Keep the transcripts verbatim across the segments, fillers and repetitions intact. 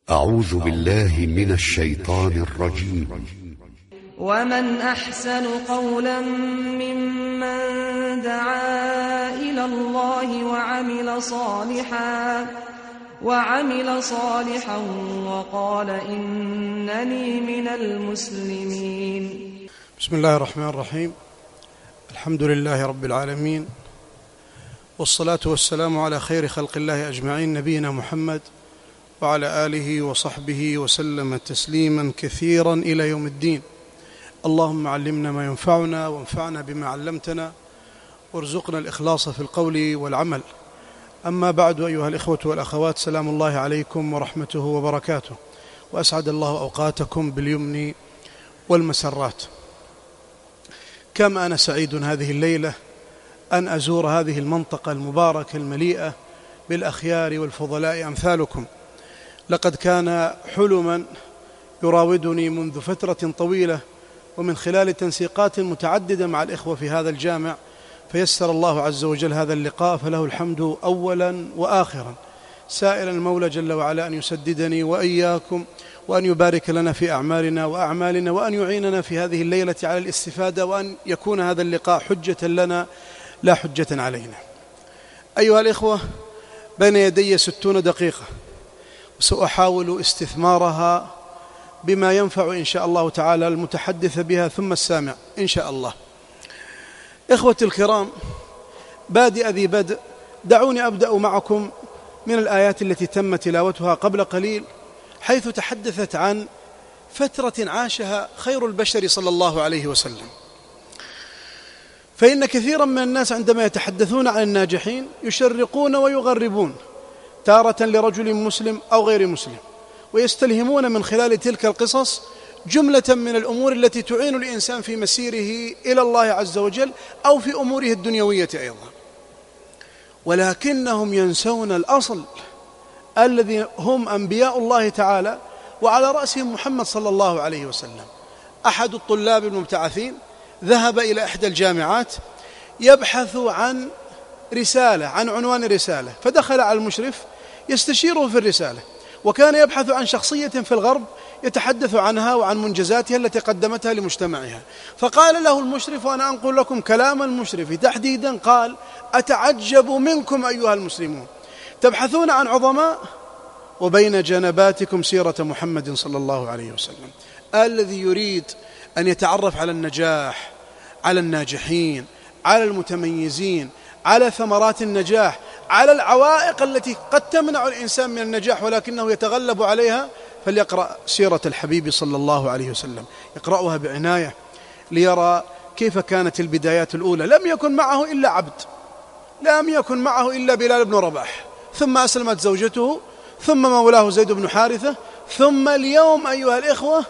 أعوذ بالله من الشيطان الرجيم. ومن أحسن قولا ممن دعا إلى الله وعمل صالحا وعمل صالحا وقال إنني من المسلمين. بسم الله الرحمن الرحيم. الحمد لله رب العالمين، والصلاة والسلام على خير خلق الله أجمعين، نبينا محمد وعلى آله وصحبه وسلم تسليما كثيرا إلى يوم الدين. اللهم علمنا ما ينفعنا وانفعنا بما علمتنا وارزقنا الإخلاص في القول والعمل. أما بعد، أيها الإخوة والأخوات، سلام الله عليكم ورحمته وبركاته، وأسعد الله أوقاتكم باليمن والمسرات. كم أنا سعيد هذه الليلة أن أزور هذه المنطقة المباركة المليئة بالأخيار والفضلاء أمثالكم. لقد كان حلما يراودني منذ فترة طويلة، ومن خلال تنسيقات متعددة مع الإخوة في هذا الجامع فيسر الله عز وجل هذا اللقاء، فله الحمد أولا وآخرا، سائلا المولى جل وعلا أن يسددني وإياكم، وأن يبارك لنا في أعمالنا وأعمالنا، وأن يعيننا في هذه الليلة على الاستفادة، وأن يكون هذا اللقاء حجة لنا لا حجة علينا. أيها الإخوة، بين يدي ستون دقيقة، وسأحاول استثمارها بما ينفع إن شاء الله تعالى المتحدث بها ثم السامع إن شاء الله. إخوتي الكرام، بادئ ذي بدء، دعوني أبدأ معكم من الآيات التي تم تلاوتها قبل قليل، حيث تحدثت عن فترة عاشها خير البشر صلى الله عليه وسلم. فإن كثيرا من الناس عندما يتحدثون عن الناجحين يشرقون ويغربون، تارة لرجل مسلم أو غير مسلم، ويستلهمون من خلال تلك القصص جملة من الأمور التي تعين الإنسان في مسيره إلى الله عز وجل أو في أموره الدنيوية أيضا، ولكنهم ينسون الأصل الذي هم أنبياء الله تعالى، وعلى رأسهم محمد صلى الله عليه وسلم. أحد الطلاب المبتعثين ذهب إلى إحدى الجامعات يبحث عن رسالة، عن عنوان رسالة، فدخل على المشرف يستشيره في الرسالة، وكان يبحث عن شخصية في الغرب يتحدث عنها وعن منجزاتها التي قدمتها لمجتمعها. فقال له المشرف، وأنا أنقل لكم كلام المشرف تحديدا، قال: أتعجب منكم أيها المسلمون، تبحثون عن عظماء وبين جنباتكم سيرة محمد صلى الله عليه وسلم. الذي يريد أن يتعرف على النجاح، على الناجحين، على المتميزين، على ثمرات النجاح، على العوائق التي قد تمنع الإنسان من النجاح ولكنه يتغلب عليها، فليقرأ سيرة الحبيب صلى الله عليه وسلم، يقرأها بعناية ليرى كيف كانت البدايات الأولى. لم يكن معه إلا عبد، لم يكن معه إلا بلال بن رباح، ثم أسلمت زوجته، ثم مولاه زيد بن حارثة، ثم اليوم أيها الإخوة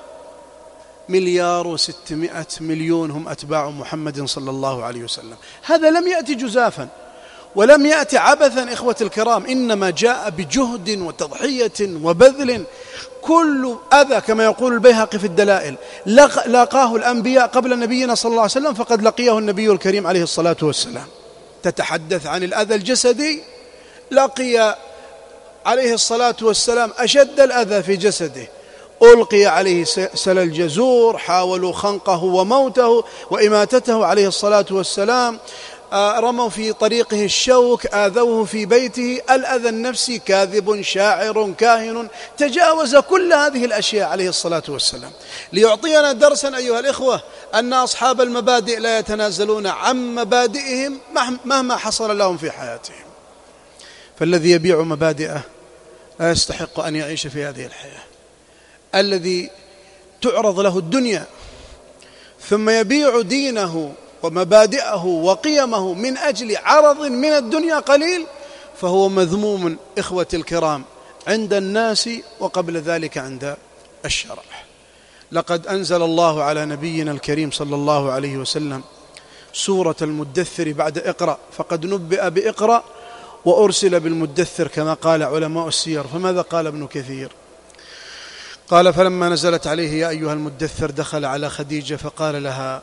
مليار وستمائة مليون هم أتباع محمد صلى الله عليه وسلم. هذا لم يأتي جزافا ولم يأتي عبثا إخوة الكرام، إنما جاء بجهد وتضحية وبذل. كل أذى كما يقول البيهقي في الدلائل لاقاه الأنبياء قبل نبينا صلى الله عليه وسلم فقد لقيه النبي الكريم عليه الصلاة والسلام. تتحدث عن الأذى الجسدي، لقي عليه الصلاة والسلام أشد الأذى في جسده، ألقي عليه سل الجزور، حاولوا خنقه وموته وإماتته عليه الصلاة والسلام، رموا في طريقه الشوك، آذوه في بيته، الأذى النفسي، كاذب، شاعر، كاهن، تجاوز كل هذه الأشياء عليه الصلاة والسلام، ليعطينا درسا أيها الإخوة أن أصحاب المبادئ لا يتنازلون عن مبادئهم مهما حصل لهم في حياتهم. فالذي يبيع مبادئه لا يستحق أن يعيش في هذه الحياة. الذي تعرض له الدنيا ثم يبيع دينه ومبادئه وقيمه من أجل عرض من الدنيا قليل فهو مذموم إخوة الكرام عند الناس، وقبل ذلك عند الشرع. لقد أنزل الله على نبينا الكريم صلى الله عليه وسلم سورة المدثر بعد اقرأ، فقد نبئ بإقرأ وأرسل بالمدثر كما قال علماء السير. فماذا قال ابن كثير؟ قال: فلما نزلت عليه يا أيها المدثر دخل على خديجة فقال لها: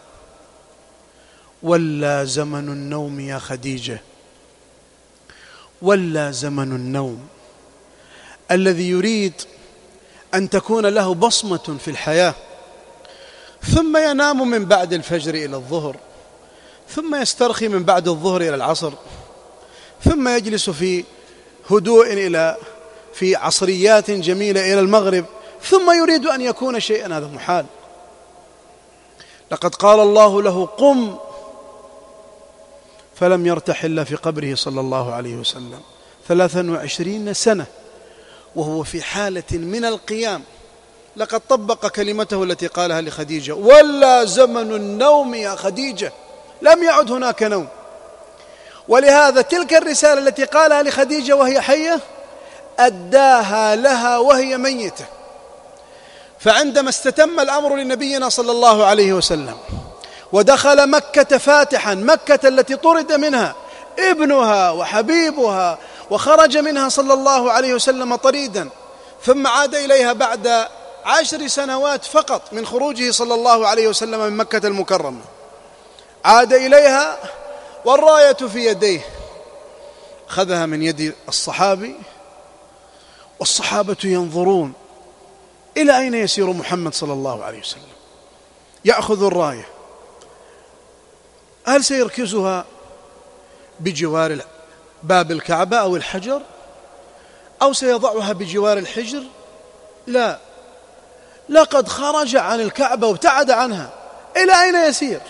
ولا زمن النوم يا خديجة، ولا زمن النوم. الذي يريد أن تكون له بصمة في الحياة، ثم ينام من بعد الفجر إلى الظهر، ثم يسترخي من بعد الظهر إلى العصر، ثم يجلس في هدوء إلى في عصريات جميلة إلى المغرب، ثم يريد أن يكون شيئا، هذا محال. لقد قال الله له قم، فلم يرتح إلا في قبره صلى الله عليه وسلم ثلاثا وعشرين سنة وهو في حالة من القيام. لقد طبق كلمته التي قالها لخديجة: ولا زمن النوم يا خديجة، لم يعد هناك نوم. ولهذا تلك الرسالة التي قالها لخديجة وهي حية أداها لها وهي ميتة. فعندما استتم الأمر لنبينا صلى الله عليه وسلم ودخل مكة فاتحا، مكة التي طرد منها ابنها وحبيبها وخرج منها صلى الله عليه وسلم طريدا، ثم عاد إليها بعد عشر سنوات فقط من خروجه صلى الله عليه وسلم من مكة المكرمة، عاد إليها والراية في يديه، أخذها من يد الصحابي والصحابة ينظرون إلى أين يسير محمد صلى الله عليه وسلم. يأخذ الراية، هل سيركزها بجوار باب الكعبة أو الحجر، أو سيضعها بجوار الحجر؟ لا، لقد خرج عن الكعبة وابتعد عنها، إلى أين يسير؟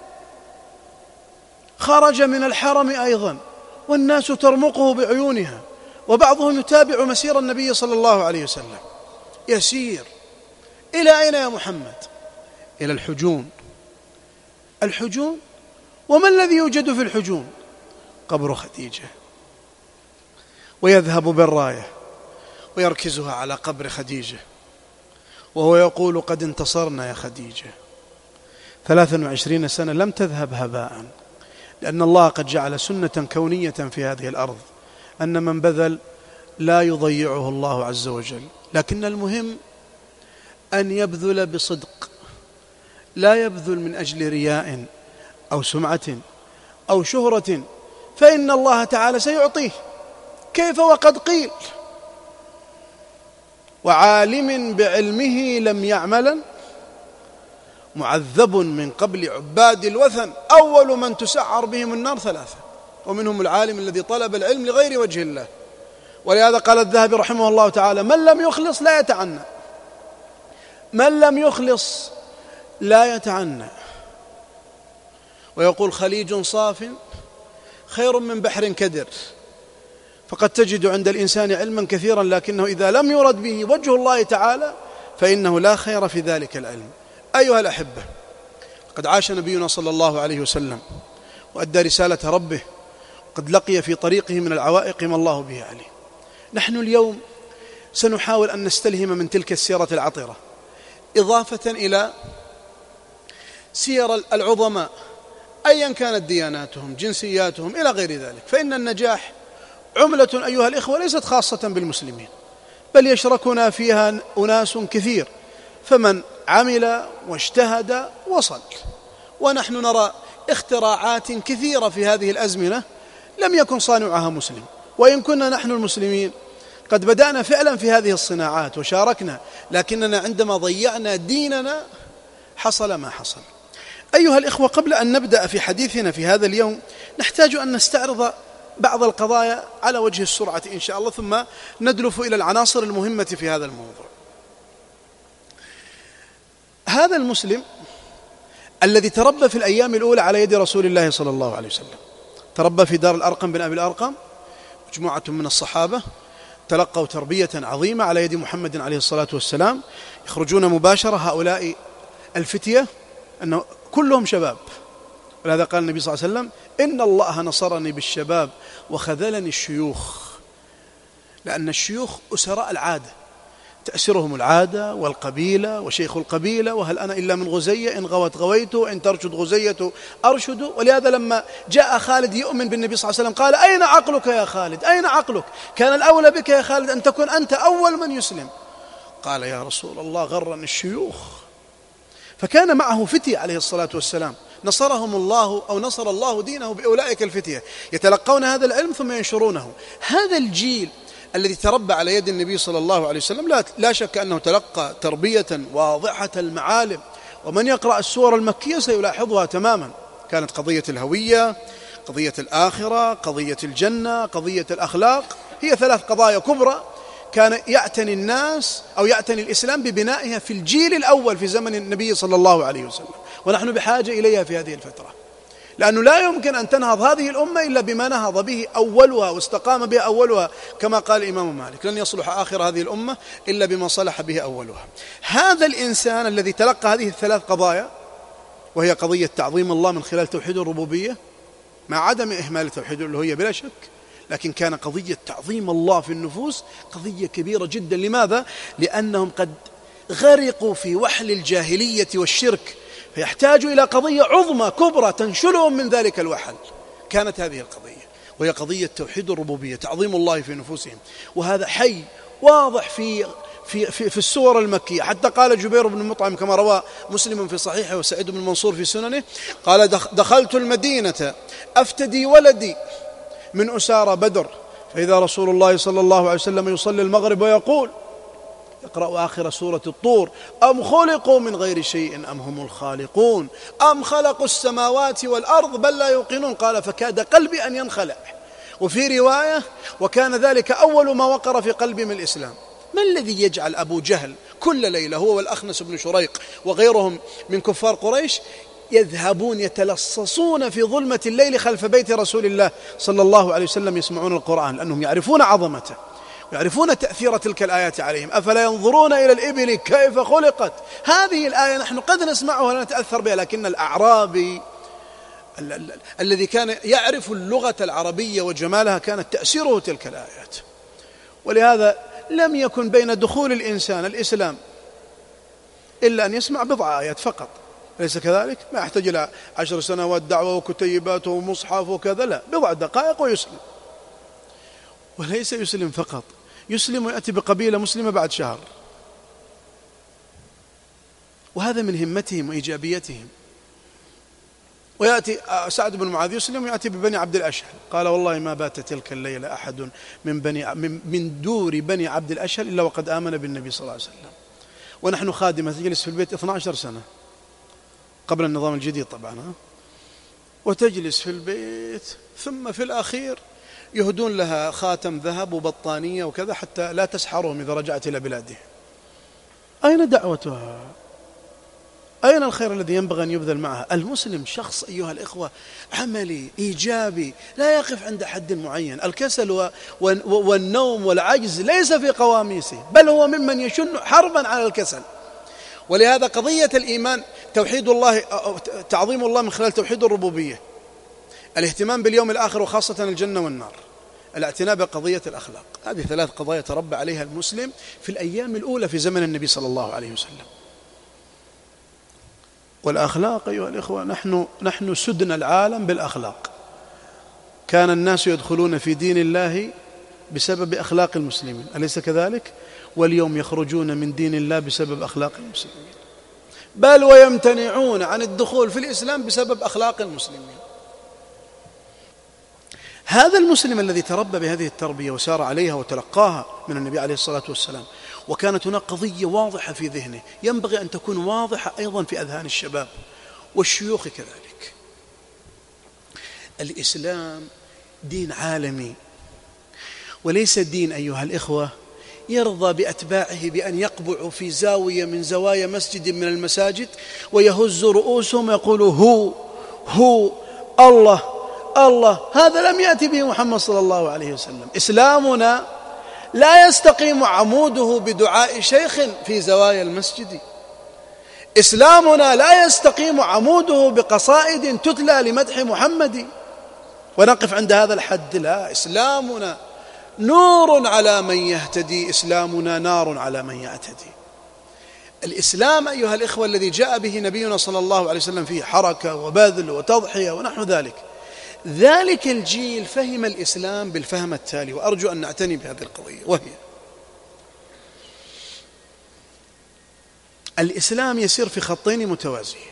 خرج من الحرم أيضا والناس ترمقه بعيونها، وبعضهم يتابع مسير النبي صلى الله عليه وسلم. يسير إلى أين يا محمد؟ إلى الحجون. الحجون، وما الذي يوجد في الحجون؟ قبر خديجة. ويذهب بالراية ويركزها على قبر خديجة وهو يقول: قد انتصرنا يا خديجة. ثلاثا وعشرين سنة لم تذهب هباء، لأن الله قد جعل سنة كونية في هذه الأرض أن من بذل لا يضيعه الله عز وجل، لكن المهم أن يبذل بصدق، لا يبذل من أجل رياء أو سمعة أو شهرة، فإن الله تعالى سيعطيه. كيف وقد قيل: وعالم بعلمه لم يعملا معذب من قبل عباد الوثن، أول من تسعر بهم النار ثلاثة، ومنهم العالم الذي طلب العلم لغير وجه الله. ولهذا قال الذهبي رحمه الله تعالى: من لم يخلص لا يتعنى، من لم يخلص لا يتعنى. ويقول: خليج صاف خير من بحر كدر. فقد تجد عند الإنسان علما كثيرا، لكنه إذا لم يرد به وجه الله تعالى فإنه لا خير في ذلك العلم. أيها الأحبة، قد عاش نبينا صلى الله عليه وسلم وأدى رسالة ربه، قد لقي في طريقه من العوائق ما الله به عليه. نحن اليوم سنحاول أن نستلهم من تلك السيرة العطرة، إضافة إلى سير العظماء أيا كانت دياناتهم، جنسياتهم، إلى غير ذلك. فإن النجاح عملة أيها الإخوة ليست خاصة بالمسلمين، بل يشركنا فيها أناس كثير، فمن عمل واجتهد وصل. ونحن نرى اختراعات كثيرة في هذه الأزمنة لم يكن صانعها مسلم، وإن كنا نحن المسلمين قد بدأنا فعلا في هذه الصناعات وشاركنا، لكننا عندما ضيعنا ديننا حصل ما حصل. أيها الإخوة، قبل أن نبدأ في حديثنا في هذا اليوم نحتاج أن نستعرض بعض القضايا على وجه السرعة إن شاء الله، ثم ندلف إلى العناصر المهمة في هذا الموضوع. هذا المسلم الذي تربى في الأيام الأولى على يد رسول الله صلى الله عليه وسلم، تربى في دار الأرقم بن أبي الأرقم، مجموعة من الصحابة تلقوا تربية عظيمة على يد محمد عليه الصلاة والسلام، يخرجون مباشرة هؤلاء الفتية أنه كلهم شباب. ولهذا قال النبي صلى الله عليه وسلم: إن الله نصرني بالشباب وخذلني الشيوخ. لأن الشيوخ أسراء العادة، تأسرهم العادة والقبيلة وشيخ القبيلة، وهل أنا إلا من غزية، إن غوت غويت، إن ترشد غزية أرشد. ولهذا لما جاء خالد يؤمن بالنبي صلى الله عليه وسلم قال: أين عقلك يا خالد، أين عقلك؟ كان الأولى بك يا خالد أن تكون أنت أول من يسلم. قال: يا رسول الله غرني الشيوخ. فكان معه فتية عليه الصلاة والسلام نصرهم الله أو نصر الله دينه بأولئك الفتية، يتلقون هذا العلم ثم ينشرونه. هذا الجيل الذي تربى على يد النبي صلى الله عليه وسلم لا, لا شك أنه تلقى تربية واضحة المعالم، ومن يقرأ السور المكية سيلاحظها تماما. كانت قضية الهوية، قضية الآخرة، قضية الجنة، قضية الأخلاق، هي ثلاث قضايا كبرى كان يعتني الناس أو يعتني الإسلام ببنائها في الجيل الأول في زمن النبي صلى الله عليه وسلم، ونحن بحاجة إليها في هذه الفترة، لأنه لا يمكن أن تنهض هذه الأمة إلا بما نهض به أولها واستقام به أولها، كما قال الإمام مالك: لن يصلح آخر هذه الأمة إلا بما صلح به أولها. هذا الإنسان الذي تلقى هذه الثلاث قضايا، وهي قضية تعظيم الله من خلال توحيد الربوبية مع عدم إهمال توحيد الألوهية بلا شك، لكن كان قضية تعظيم الله في النفوس قضية كبيرة جدا. لماذا؟ لأنهم قد غرقوا في وحل الجاهلية والشرك، فيحتاج إلى قضية عظمى كبرى تنشلهم من ذلك الوحل. كانت هذه القضية، وهي قضية توحيد الربوبية، تعظيم الله في نفوسهم، وهذا حي واضح في في في, في السور المكية. حتى قال جبير بن مطعم كما روى مسلم في صحيحه وسعيد بن منصور في سننه، قال: دخلت المدينة أفتدي ولدي من أسارى بدر، فإذا رسول الله صلى الله عليه وسلم يصلي المغرب ويقول، يقرأ آخر سورة الطور: أم خلقوا من غير شيء أم هم الخالقون أم خلقوا السماوات والأرض بل لا يوقنون. قال: فكاد قلبي أن ينخلع. وفي رواية: وكان ذلك أول ما وقر في قلبي من الإسلام. ما الذي يجعل أبو جهل كل ليلة هو والأخنس بن شريق وغيرهم من كفار قريش يذهبون يتلصصون في ظلمة الليل خلف بيت رسول الله صلى الله عليه وسلم يسمعون القرآن؟ لأنهم يعرفون عظمته ويعرفون تأثير تلك الآيات عليهم. أفلا ينظرون إلى الإبل كيف خلقت؟ هذه الآية نحن قد نسمعها ولا نتأثر بها، لكن الأعرابي ال- ال- الذي كان يعرف اللغة العربية وجمالها كانت تأثيره تلك الآيات. ولهذا لم يكن بين دخول الإنسان الإسلام إلا أن يسمع بضع آيات فقط، أليس كذلك؟ ما يحتاج إلى عشر سنوات دعوة وكتيبات ومصحف وكذا، لا، بضع دقائق ويسلم. وليس يسلم فقط، يسلم ويأتي بقبيلة مسلمة بعد شهر، وهذا من همتهم وإيجابيتهم. ويأتي سعد بن معاذ يسلم ويأتي ببني عبد الأشهل، قال: والله ما بات تلك الليلة أحد من بني من دور بني عبد الأشهل إلا وقد آمن بالنبي صلى الله عليه وسلم. ونحن خادمة تجلس في البيت اثنتي عشرة سنة قبل النظام الجديد طبعا، وتجلس في البيت، ثم في الأخير يهدون لها خاتم ذهب وبطانية وكذا حتى لا تسحرهم إذا رجعت إلى بلادها. أين دعوتها؟ أين الخير الذي ينبغي أن يبذل معها؟ المسلم شخص أيها الإخوة عملي إيجابي، لا يقف عند حد معين. الكسل والنوم والعجز ليس في قواميسه، بل هو ممن يشن حربا على الكسل. ولهذا قضية الإيمان، توحيد الله، تعظيم الله من خلال توحيد الربوبية، الاهتمام باليوم الآخر وخاصة الجنة والنار، الاعتناء بقضية الأخلاق، هذه ثلاث قضايا تربى عليها المسلم في الأيام الأولى في زمن النبي صلى الله عليه وسلم. والأخلاق أيها الإخوة، نحن نحن سدنا العالم بالأخلاق. كان الناس يدخلون في دين الله بسبب أخلاق المسلمين، أليس كذلك؟ واليوم يخرجون من دين الله بسبب أخلاق المسلمين، بل ويمتنعون عن الدخول في الإسلام بسبب أخلاق المسلمين. هذا المسلم الذي تربى بهذه التربية وسار عليها وتلقاها من النبي عليه الصلاة والسلام، وكانت هناك قضية واضحة في ذهنه ينبغي أن تكون واضحة أيضا في أذهان الشباب والشيوخ كذلك. الإسلام دين عالمي، وليس دين أيها الإخوة يرضى بأتباعه بأن يقبعوا في زاوية من زوايا مسجد من المساجد ويهز رؤوسهم ويقولوا هو هو الله الله. هذا لم يأتي به محمد صلى الله عليه وسلم. إسلامنا لا يستقيم عموده بدعاء شيخ في زوايا المسجد، إسلامنا لا يستقيم عموده بقصائد تتلى لمدح محمد ونقف عند هذا الحد. لا، إسلامنا نور على من يهتدي، إسلامنا نار على من يعتدي. الإسلام أيها الإخوة الذي جاء به نبينا صلى الله عليه وسلم فيه حركة وبذل وتضحية ونحو ذلك، ذلك الجيل فهم الإسلام بالفهم التالي، وأرجو أن نعتني بهذه القضية، وهي الإسلام يسير في خطين متوازيين.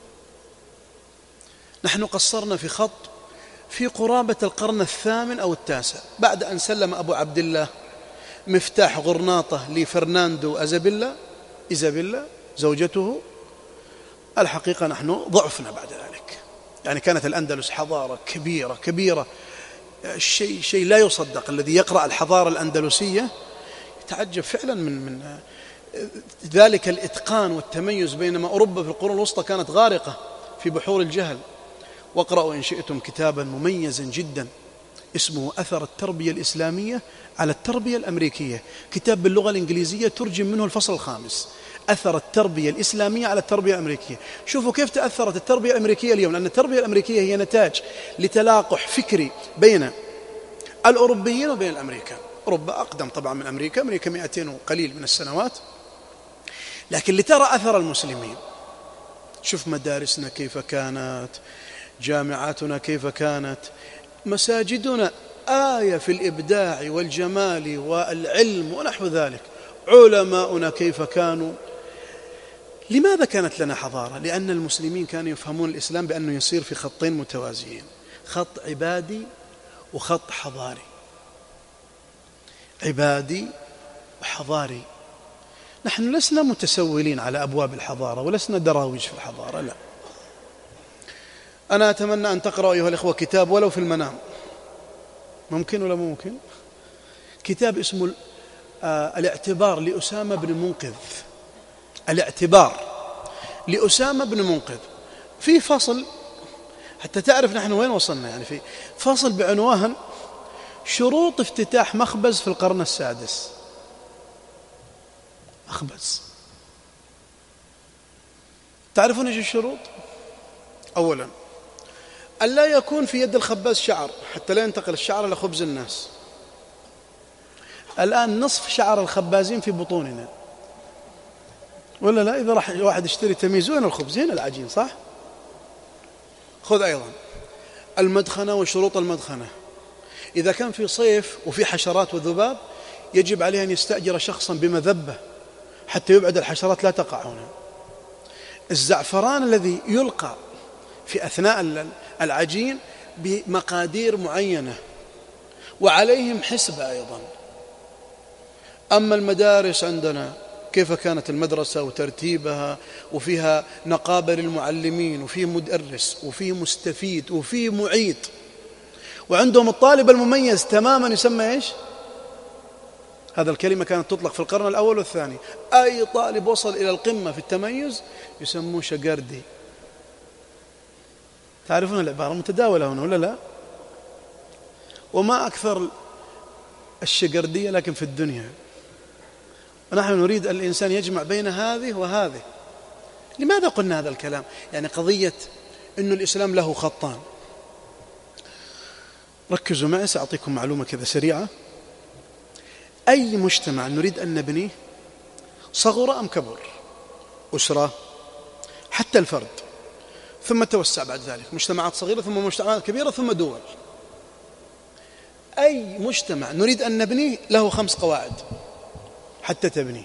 نحن قصرنا في خط في قرابة القرن الثامن أو التاسع بعد أن سلم أبو عبد الله مفتاح غرناطة لفرناندو أزابيلا إيزابيلا زوجته. الحقيقة نحن ضعفنا بعد ذلك. يعني كانت الأندلس حضارة كبيرة كبيرة، شيء شيء لا يصدق. الذي يقرأ الحضارة الأندلسية يتعجب فعلا من من ذلك الإتقان والتميز، بينما أوروبا في القرون الوسطى كانت غارقة في بحور الجهل. واقرأوا إن شئتم كتابا مميزا جدا اسمه أثر التربية الإسلامية على التربية الأمريكية، كتاب باللغة الإنجليزية ترجم منه الفصل الخامس، أثر التربية الإسلامية على التربية الأمريكية. شوفوا كيف تأثرت التربية الأمريكية اليوم، لأن التربية الأمريكية هي نتاج لتلاقح فكري بين الأوروبيين وبين الأمريكان. أوروبا أقدم طبعا من أمريكا، أمريكا مئتين وقليل من السنوات، لكن لترى أثر المسلمين. شوف مدارسنا كيف كانت، جامعاتنا كيف كانت، مساجدنا آية في الإبداع والجمال والعلم ونحو ذلك، علماؤنا كيف كانوا. لماذا كانت لنا حضارة؟ لأن المسلمين كانوا يفهمون الإسلام بأنه يصير في خطين متوازيين، خط عبادي وخط حضاري، عبادي وحضاري. نحن لسنا متسولين على أبواب الحضارة ولسنا دراويش في الحضارة، لا. أنا أتمنى أن تقرأوا أيها الإخوة كتاب ولو في المنام، ممكن ولا ممكن؟ كتاب اسمه آه الاعتبار لأسامة بن منقذ. الاعتبار لأسامة بن منقذ، في فصل حتى تعرف نحن وين وصلنا، يعني في فصل بعنوان شروط افتتاح مخبز في القرن السادس. مخبز، تعرفون ايش الشروط؟ أولا أن لا يكون في يد الخباز شعر حتى لا ينتقل الشعر إلى خبز الناس. الآن نصف شعر الخبازين في بطوننا، ولا لا؟ إذا راح واحد يشتري تميز، وين الخبز؟ هنا العجين، صح؟ خذ أيضا المدخنة وشروط المدخنة. إذا كان في صيف وفي حشرات وذباب يجب عليه أن يستأجر شخصا بمذبة حتى يبعد الحشرات لا تقع هنا. الزعفران الذي يلقى في أثناء العجين بمقادير معينة وعليهم حسبة أيضا. أما المدارس عندنا كيف كانت المدرسة وترتيبها، وفيها نقابة للمعلمين، وفيه مدرس، وفيه مستفيد، وفيه معيد، وعندهم الطالب المميز تماما يسمى إيش؟ هذا الكلمة كانت تطلق في القرن الأول والثاني. أي طالب وصل إلى القمة في التميز يسموه شقردي. تعرفون العبارة متداولة هنا ولا لا؟ وما أكثر الشقردية لكن في الدنيا، ونحن نريد أن الإنسان يجمع بين هذه وهذه. لماذا قلنا هذا الكلام؟ يعني قضية أن الإسلام له خطان. ركزوا معي، سأعطيكم معلومة كذا سريعة. أي مجتمع نريد أن نبنيه، صغر أم كبر، أسرة، حتى الفرد، ثم توسع بعد ذلك مجتمعات صغيرة، ثم مجتمعات كبيرة، ثم دول، أي مجتمع نريد أن نبنيه له خمس قواعد حتى تبنيه.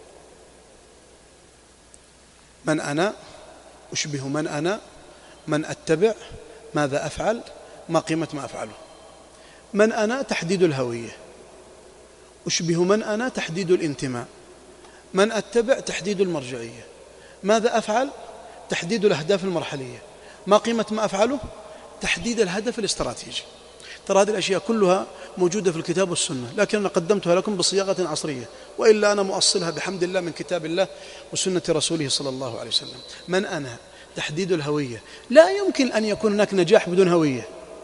من أنا، أشبه من أنا، من أتبع، ماذا أفعل، ما قيمة ما أفعله. من أنا تحديد الهوية، أشبه من أنا تحديد الانتماء، من أتبع تحديد المرجعية، ماذا أفعل تحديد الأهداف المرحلية، ما قيمة ما أفعله تحديد الهدف الاستراتيجي. ترى هذه الأشياء كلها موجودة في الكتاب والسنة، لكن أنا قدمتها لكم بصياغة عصرية، وإلا أنا مؤصلها بحمد الله من كتاب الله وسنة رسوله صلى الله عليه وسلم. من أنا تحديد الهوية، لا يمكن أن يكون هناك نجاح بدون هوية.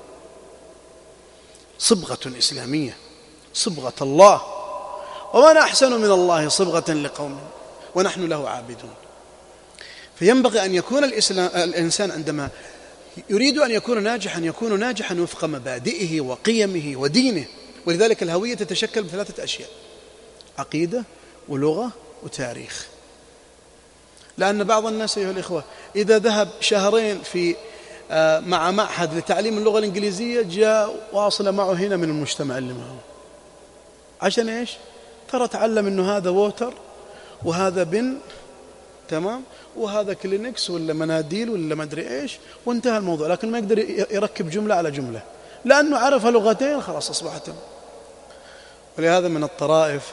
صبغة إسلامية، صبغة الله، وما أحسن من الله صبغة لقوم ونحن له عابدون. فينبغي أن يكون الإسلام الإنسان عندما يريد أن يكون ناجحا يكون ناجحا وفق مبادئه وقيمه ودينه. ولذلك الهوية تتشكل من ثلاثة أشياء: عقيدة ولغة وتاريخ. لأن بعض الناس أيها الإخوة إذا ذهب شهرين في مع معهد لتعليم اللغة الإنجليزية جاء واصل معه هنا من المجتمع اللي معه، عشان إيش؟ ترى تعلم إنه هذا ووتر وهذا بن، تمام، وهذا كلينكس ولا مناديل ولا ما أدري إيش، وانتهى الموضوع. لكن ما يقدر يركب جملة على جملة، لأنه عرف لغتين خلاص أصبحت. ولهذا من الطرائف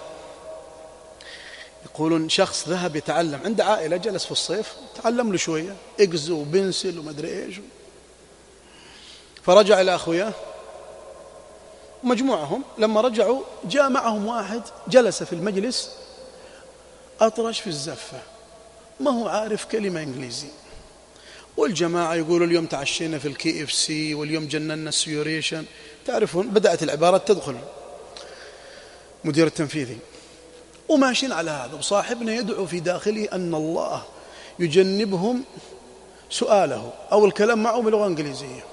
يقولون شخص ذهب يتعلم عند عائلة، جلس في الصيف تعلم له شوية إجز وبنسل ومدري إيش، فرجع إلى أخوياه مجموعهم. لما رجعوا جاء معهم واحد جلس في المجلس أطرش في الزفة، ما هو عارف كلمة إنجليزي، والجماعة يقولوا اليوم تعشينا في الكي اف سي واليوم جننا السيوريشن، تعرفون بدأت العبارات تدخل مدير التنفيذي، وماشيين على هذا. وصاحبنا يدعو في داخله أن الله يجنبهم سؤاله أو الكلام معه بلغة إنجليزية.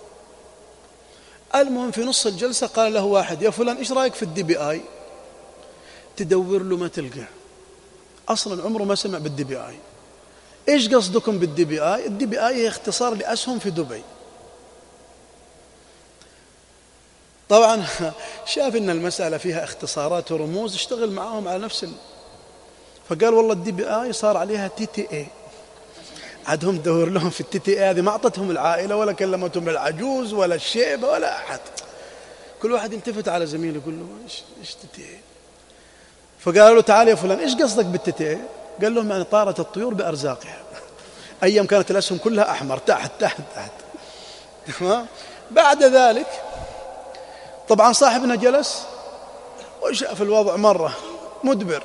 المهم في نص الجلسة قال له واحد: يا فلان إيش رأيك في الدي بي آي؟ تدور له ما تلقى، أصلا عمره ما سمع بالدي بي آي. إيش قصدكم بالدي بي آي؟ الدي بي آي هي اختصار لأسهم في دبي. طبعا شاف إن المسألة فيها اختصارات ورموز، اشتغل معهم على نفس ال... فقال والله الدي بي آي صار عليها تي تي اي. عادهم دور لهم في التي تي اي هذه، ما أعطتهم العائلة ولا كلمتهم العجوز ولا الشيبة ولا أحد. كل واحد التفت على زميله يقول له إيش إيش تي تي اي؟ فقالوا له تعال يا فلان إيش قصدك بالتي تي اي؟ قال لهم يعني طارت الطيور بأرزاقها. أيام كانت الأسهم كلها أحمر تحت تحت تحت. بعد ذلك طبعا صاحبنا جلس وشاف الوضع مرة مدبر،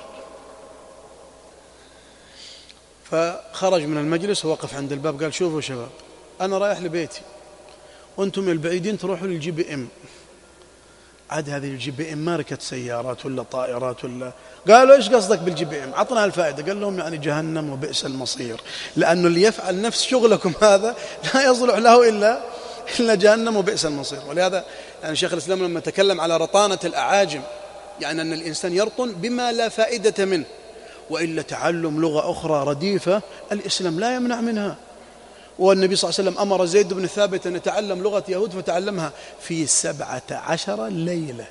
فخرج من المجلس ووقف عند الباب قال: شوفوا شباب، أنا رايح لبيتي وأنتم البعيدين تروحوا للجي بي إم. عاد هذه الجي بي إم ماركة سيارات ولا طائرات ولا. قالوا: إيش قصدك بالجي بي إم؟ عطنا الفائدة. قال لهم: يعني جهنم وبئس المصير، لأنه اللي يفعل نفس شغلكم هذا لا يصلح له إلا إلا جهنم وبئس المصير. ولهذا يعني شيخ الإسلام لما تكلم على رطانة الأعاجم، يعني أن الإنسان يرطن بما لا فائدة منه، وإلا تعلم لغة أخرى رديفة الإسلام لا يمنع منها. والنبي صلى الله عليه وسلم أمر زيد بن ثابت أن يتعلم لغة يهود، فتعلمها في سبعة عشر ليلة.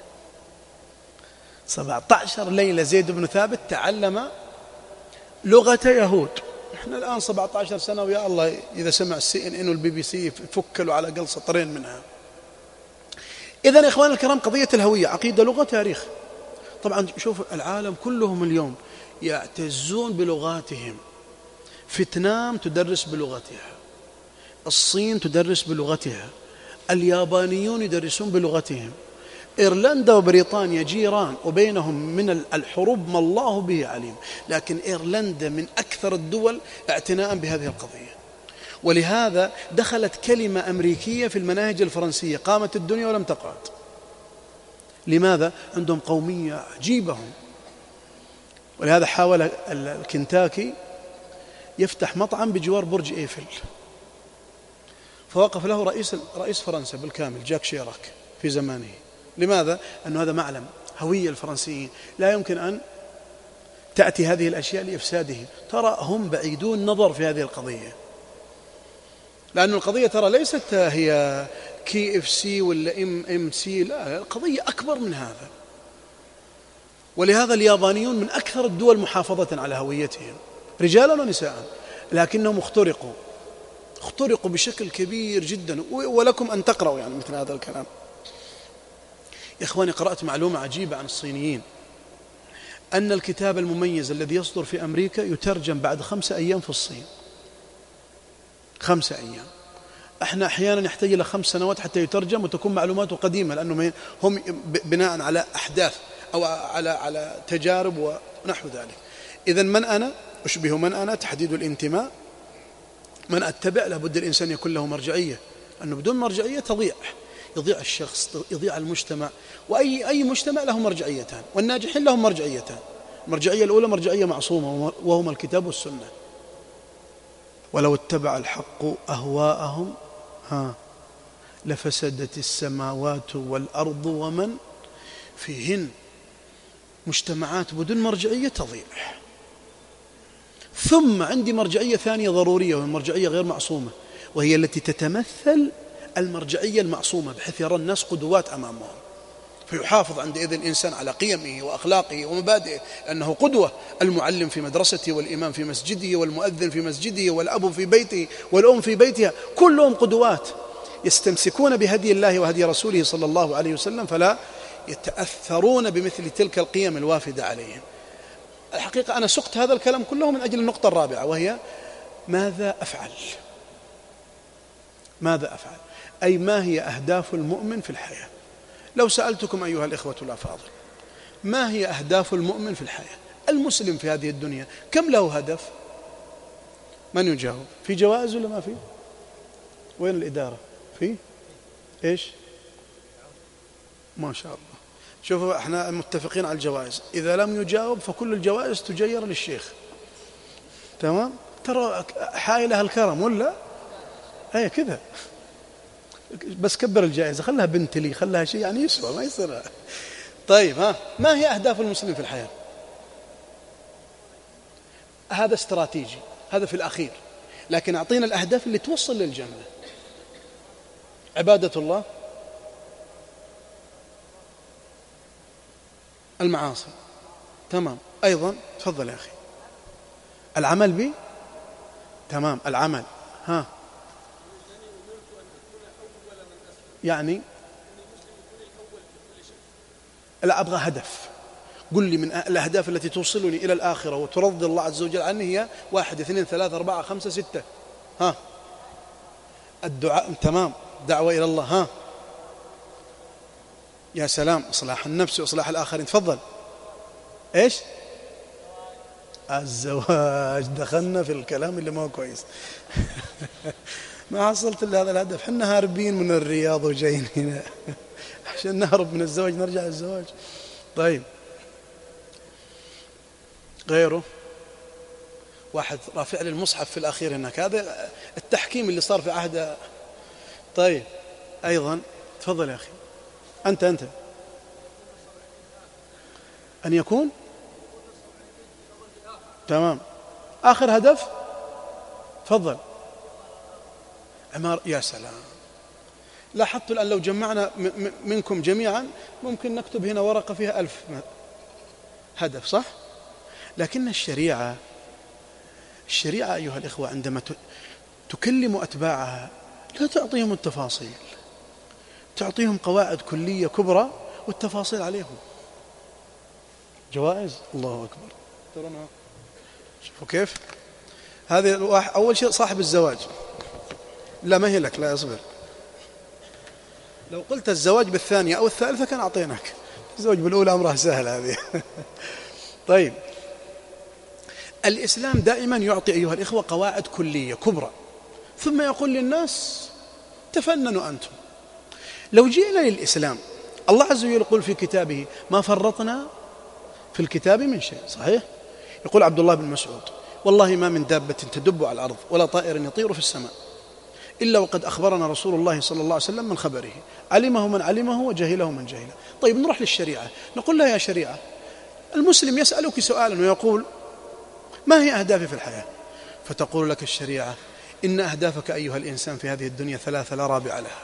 سبعة عشر ليلة زيد بن ثابت تعلم لغة يهود. احنا الآن سبعة عشر سنة ويا الله إذا سمع السي إن إن والبي بي سي فكلوا على أقل سطرين منها. إذن يا إخوان الكرام، قضية الهوية عقيدة، لغة، تاريخ. طبعا شوف العالم كلهم اليوم يعتزون بلغاتهم. فيتنام تدرس بلغتها، الصين تدرس بلغتها، اليابانيون يدرسون بلغتهم، إيرلندا وبريطانيا جيران وبينهم من الحروب ما الله به عليم، لكن إيرلندا من أكثر الدول اعتناء بهذه القضية. ولهذا دخلت كلمة أمريكية في المناهج الفرنسية، قامت الدنيا ولم تقعد. لماذا؟ عندهم قومية عجيبة. ولهذا حاول الكنتاكي يفتح مطعم بجوار برج إيفل، فوقف له رئيس رئيس فرنسا بالكامل جاك شيراك في زمانه. لماذا؟ أنه هذا معلم هوية الفرنسيين، لا يمكن أن تأتي هذه الأشياء لإفساده. ترى هم بعيدون نظر في هذه القضية، لأن القضية ترى ليست هي كي اف سي ولا ام ام سي، لا، القضية أكبر من هذا. ولهذا اليابانيون من أكثر الدول محافظة على هويتهم، رجالا ونساء، لكنهم اخترقوا اخترقوا بشكل كبير جدا. ولكم أن تقرأوا يعني مثل هذا الكلام. يا إخواني، قرأت معلومة عجيبة عن الصينيين، أن الكتاب المميز الذي يصدر في أمريكا يترجم بعد خمسة أيام في الصين. خمسة أيام. احنا أحيانا نحتاج إلى خمس سنوات حتى يترجم وتكون معلوماته قديمة، لأنه هم بناء على أحداث أو على على تجارب ونحو ذلك. إذن من أنا؟ أشبه من أنا، تحديد الانتماء. من أتبع، لابد الإنسان يكون له مرجعية، أنه بدون مرجعية تضيع يضيع الشخص، يضيع المجتمع. وأي أي مجتمع له مرجعيتان، والناجحين لهم مرجعيتان. المرجعية الأولى مرجعية معصومة وهما الكتاب والسنة. ولو اتبع الحق أهواءهم ها لفسدت السماوات والأرض ومن فيهن. مجتمعات بدون مرجعية تضيع. ثم عندي مرجعية ثانية ضرورية، وهي مرجعية غير معصومة، وهي التي تتمثل المرجعية المعصومة، بحيث يرى الناس قدوات أمامهم، فيحافظ عندئذ الإنسان على قيمه وأخلاقه ومبادئه، أنه قدوة. المعلم في مدرسته، والإمام في مسجده، والمؤذن في مسجده، والأب في بيته، والأم في بيتها، كلهم قدوات يستمسكون بهدي الله وهدي رسوله صلى الله عليه وسلم، فلا يتأثرون بمثل تلك القيم الوافدة عليهم. الحقيقة أنا سقت هذا الكلام كله من أجل النقطة الرابعة، وهي ماذا أفعل؟ ماذا أفعل؟ أي ما هي أهداف المؤمن في الحياة؟ لو سألتكم أيها الإخوة الأفاضل، ما هي أهداف المؤمن في الحياة؟ المسلم في هذه الدنيا كم له هدف؟ من يجاوب؟ في جوائز ولا ما في؟ وين الإدارة؟ في؟ إيش؟ ما شاء الله. شوفوا احنا متفقين على الجوائز، إذا لم يجاوب فكل الجوائز تجير للشيخ. تمام؟ ترى حائلة الكرم ولا؟ أي كذا، بس كبر الجائزة، خلها بنت لي، خلها شيء يعني يسوى، ما يصير. طيب ها، ما هي أهداف المسلم في الحياة؟ هذا استراتيجي، هذا في الأخير، لكن أعطينا الأهداف اللي توصل للجنة. عبادة الله، المعاصي، تمام، أيضا تفضل يا أخي، العمل به، تمام، العمل، ها، يعني لا أبغى هدف، قل لي من الأهداف التي توصلني إلى الآخرة وترضي الله عز وجل عني هي واحد اثنين ثلاثة أربعة خمسة ستة. ها، الدعاء، تمام، دعوة إلى الله، ها، يا سلام، إصلاح النفس وإصلاح الآخرين، تفضل. إيش؟ الزواج، دخلنا في الكلام اللي ما هو كويس. ما حصلت إلا هذا الهدف، حنا هاربين من الرياض وجايين هنا عشان نهرب من الزواج، نرجع للزواج. طيب، غيره، واحد رافع لي المصحف في الأخير هناك، هذا التحكيم اللي صار في عهد. طيب، أيضا تفضل يا أخي، أنت أنت أن يكون، تمام، آخر هدف، تفضل، عمار، يا سلام. لاحظت الآن لو جمعنا منكم جميعا ممكن نكتب هنا ورقة فيها ألف هدف، صح؟ لكن الشريعة الشريعة أيها الإخوة عندما تكلم أتباعها لا تعطيهم التفاصيل، تعطيهم قواعد كلية كبرى والتفاصيل عليهم. جوائز، الله أكبر، ترونها، شوفوا كيف هذه. أول شيء صاحب الزواج، لا ما هي لك، لا يصبر، لو قلت الزواج بالثانية أو الثالثة كان أعطيناك، الزواج بالأولى أمره سهل هذه. طيب، الإسلام دائما يعطي أيها الإخوة قواعد كلية كبرى، ثم يقول للناس تفننوا أنتم. لو جئنا للإسلام، الله عز وجل يقول في كتابه ما فرطنا في الكتاب من شيء، صحيح؟ يقول عبد الله بن مسعود والله ما من دابة تدب على الأرض ولا طائر يطير في السماء إلا وقد أخبرنا رسول الله صلى الله عليه وسلم من خبره، علمه من علمه وجهله من جهله. طيب، نروح للشريعة، نقول لها يا شريعة، المسلم يسألك سؤالا ويقول ما هي أهدافي في الحياة؟ فتقول لك الشريعة إن أهدافك أيها الإنسان في هذه الدنيا ثلاثة لا رابع لها: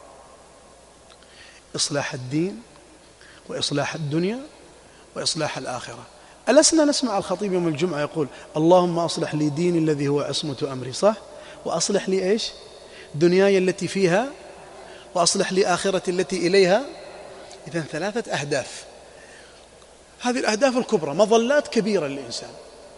إصلاح الدين، وإصلاح الدنيا، وإصلاح الآخرة. ألسنا نسمع الخطيب يوم الجمعة يقول اللهم أصلح لي ديني الذي هو عصمة أمري، صح؟ وأصلح لي إيش؟ دنياي التي فيها، وأصلح لي آخرتي التي إليها. إذن ثلاثة أهداف، هذه الأهداف الكبرى، مظلات كبيرة للإنسان.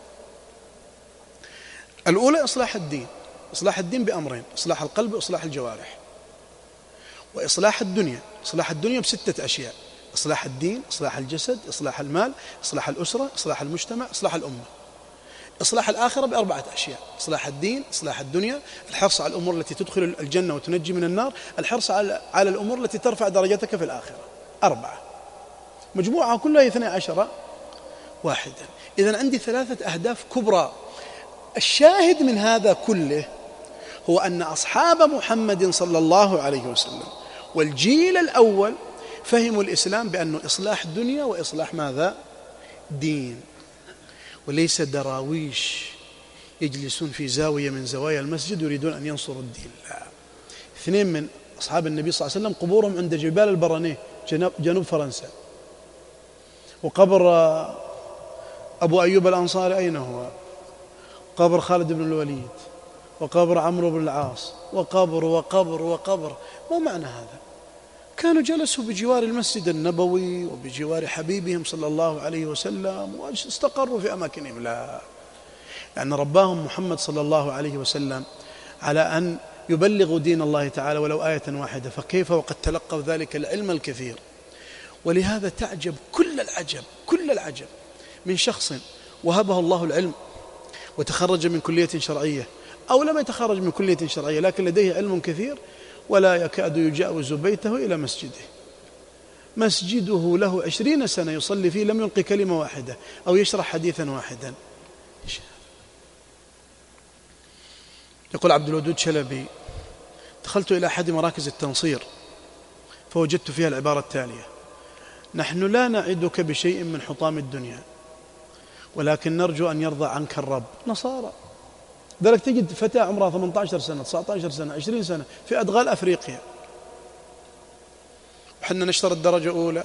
الأولى إصلاح الدين، إصلاح الدين بأمرين: إصلاح القلب وإصلاح الجوارح. وإصلاح الدنيا، إصلاح الدنيا بستة أشياء: إصلاح الدين، إصلاح الجسد، إصلاح المال، إصلاح الأسرة، إصلاح المجتمع، إصلاح الأمة. إصلاح الآخرة بأربعة أشياء: إصلاح الدين، إصلاح الدنيا، الحرص على الأمور التي تدخل الجنة وتنجي من النار، الحرص على على الأمور التي ترفع درجتك في الآخرة. أربعة، مجموعة كلها اثنى عشر واحدا. إذن عندي ثلاثة أهداف كبرى. الشاهد من هذا كله هو أن أصحاب محمد صلى الله عليه وسلم والجيل الأول فهموا الإسلام بأنه إصلاح دنيا وإصلاح ماذا؟ دين، وليس دراويش يجلسون في زاوية من زوايا المسجد يريدون أن ينصروا الدين. لا. اثنين من أصحاب النبي صلى الله عليه وسلم قبورهم عند جبال البرانيه جنوب فرنسا، وقبر أبو أيوب الأنصاري أين هو؟ قبر خالد بن الوليد، وقبر عمرو بن العاص، وقبر وقبر وقبر. ما معنى هذا؟ كانوا جلسوا بجوار المسجد النبوي وبجوار حبيبهم صلى الله عليه وسلم واستقروا في أماكنهم. لا، لأن رباهم محمد صلى الله عليه وسلم على أن يبلغوا دين الله تعالى ولو آية واحدة، فكيف وقد تلقوا ذلك العلم الكثير. ولهذا تعجب كل العجب كل العجب من شخص وهبه الله العلم وتخرج من كلية شرعية أو لم يتخرج من كلية شرعية لكن لديه علم كثير ولا يكاد يجاوز بيته إلى مسجده، مسجده له عشرين سنة يصلي فيه لم يلقي كلمة واحدة أو يشرح حديثا واحدا. يقول عبد الودود شلبي: دخلت إلى أحد مراكز التنصير فوجدت فيها العبارة التالية: نحن لا نعدك بشيء من حطام الدنيا ولكن نرجو أن يرضى عنك الرب. نصارى. ذلك تجد فتاة عمرها ثمانية عشر سنة تسعة عشر سنة عشرين سنة في أدغال أفريقيا، وحنا نشتري درجة أولى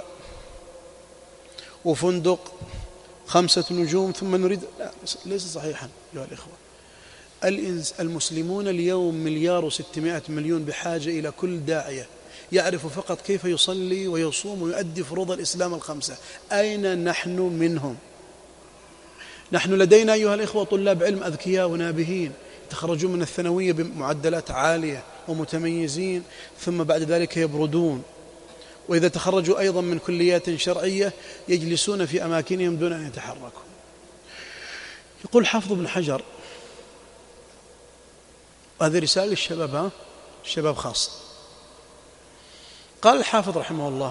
وفندق خمسة نجوم ثم نريد. لا، ليس صحيحا أيها الإخوة. المسلمون اليوم مليار وستمائة مليون بحاجة إلى كل داعية يعرف فقط كيف يصلي ويصوم ويؤدي فروض الإسلام الخمسة. أين نحن منهم؟ نحن لدينا أيها الإخوة طلاب علم أذكياء ونابهين يتخرجون من الثانوية بمعدلات عالية ومتميزين ثم بعد ذلك يبردون، وإذا تخرجوا أيضا من كليات شرعية يجلسون في أماكنهم دون أن يتحركوا. يقول حافظ بن حجر، هذه رسالة للشباب، ها الشباب خاصة، قال الحافظ رحمه الله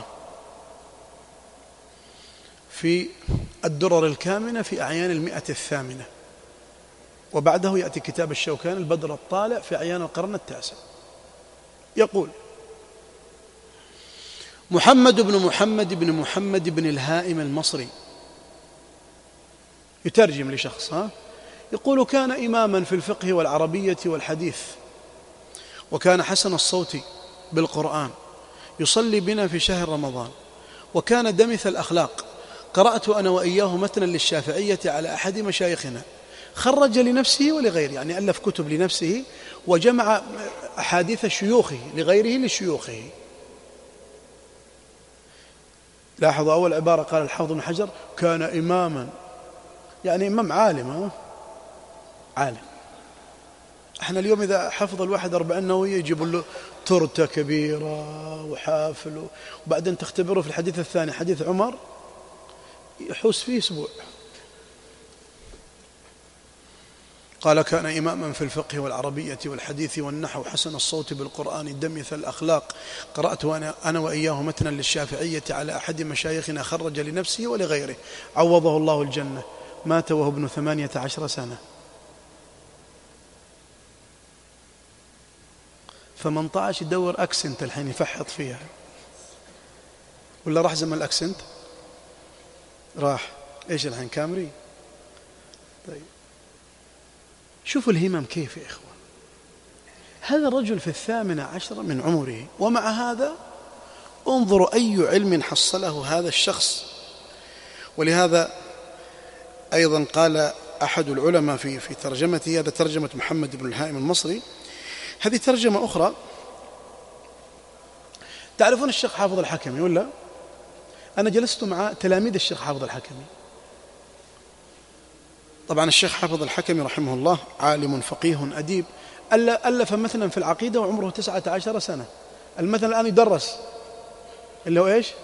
في الدرر الكامنة في أعيان المئة الثامنة، وبعده يأتي كتاب الشوكاني البدر الطالع في أعيان القرن التاسع، يقول: محمد بن محمد بن محمد بن الهائم المصري، يترجم لشخص، ها يقول: كان إماما في الفقه والعربية والحديث، وكان حسن الصوت بالقرآن، يصلي بنا في شهر رمضان، وكان دمث الأخلاق. قرأت أنا وإياه متنا للشافعية على أحد مشايخنا، خرج لنفسه ولغيره، يعني ألف كتب لنفسه وجمع أحاديث شيوخه لغيره لشيوخه. لاحظوا أول عبارة قال الحافظ بن حجر: كان إماما، يعني إمام عالم، ها؟ عالم. احنا اليوم إذا حفظ الواحد أربعين نووية يجيب له تورتة كبيرة وحافل، وبعدين تختبره في الحديث الثاني حديث عمر يحوس فيه أسبوع. قال: كان إماما في الفقه والعربية والحديث والنحو، حسن الصوت بالقرآن، دمث الأخلاق. قرأت أنا, أنا وإياه متنا للشافعية على أحد مشايخنا، خرج لنفسه ولغيره، عوضه الله الجنة، مات وهو ابن ثمانية عشر سنة. ثمانية عشر يدور أكسنت الحين يفحط فيها، ولا راح زمن الأكسنت؟ راح. إيش الحين كامري؟ طيب شوفوا الهمم كيف يا إخوة. هذا الرجل في الثامنة عشر من عمره، ومع هذا انظروا أي علم حصله هذا الشخص. ولهذا أيضا قال أحد العلماء في في ترجمته، هذا ترجمة محمد بن الهائم المصري، هذه ترجمة أخرى. تعرفون الشيخ حافظ الحكمي ولا؟ أنا جلست مع تلاميذ الشيخ حافظ الحكمي. طبعا الشيخ حافظ الحكمي رحمه الله عالم فقيه أديب، ألف مثلا في العقيدة وعمره تسعة عشر سنة. المثل الآن يدرس اللي هو إيش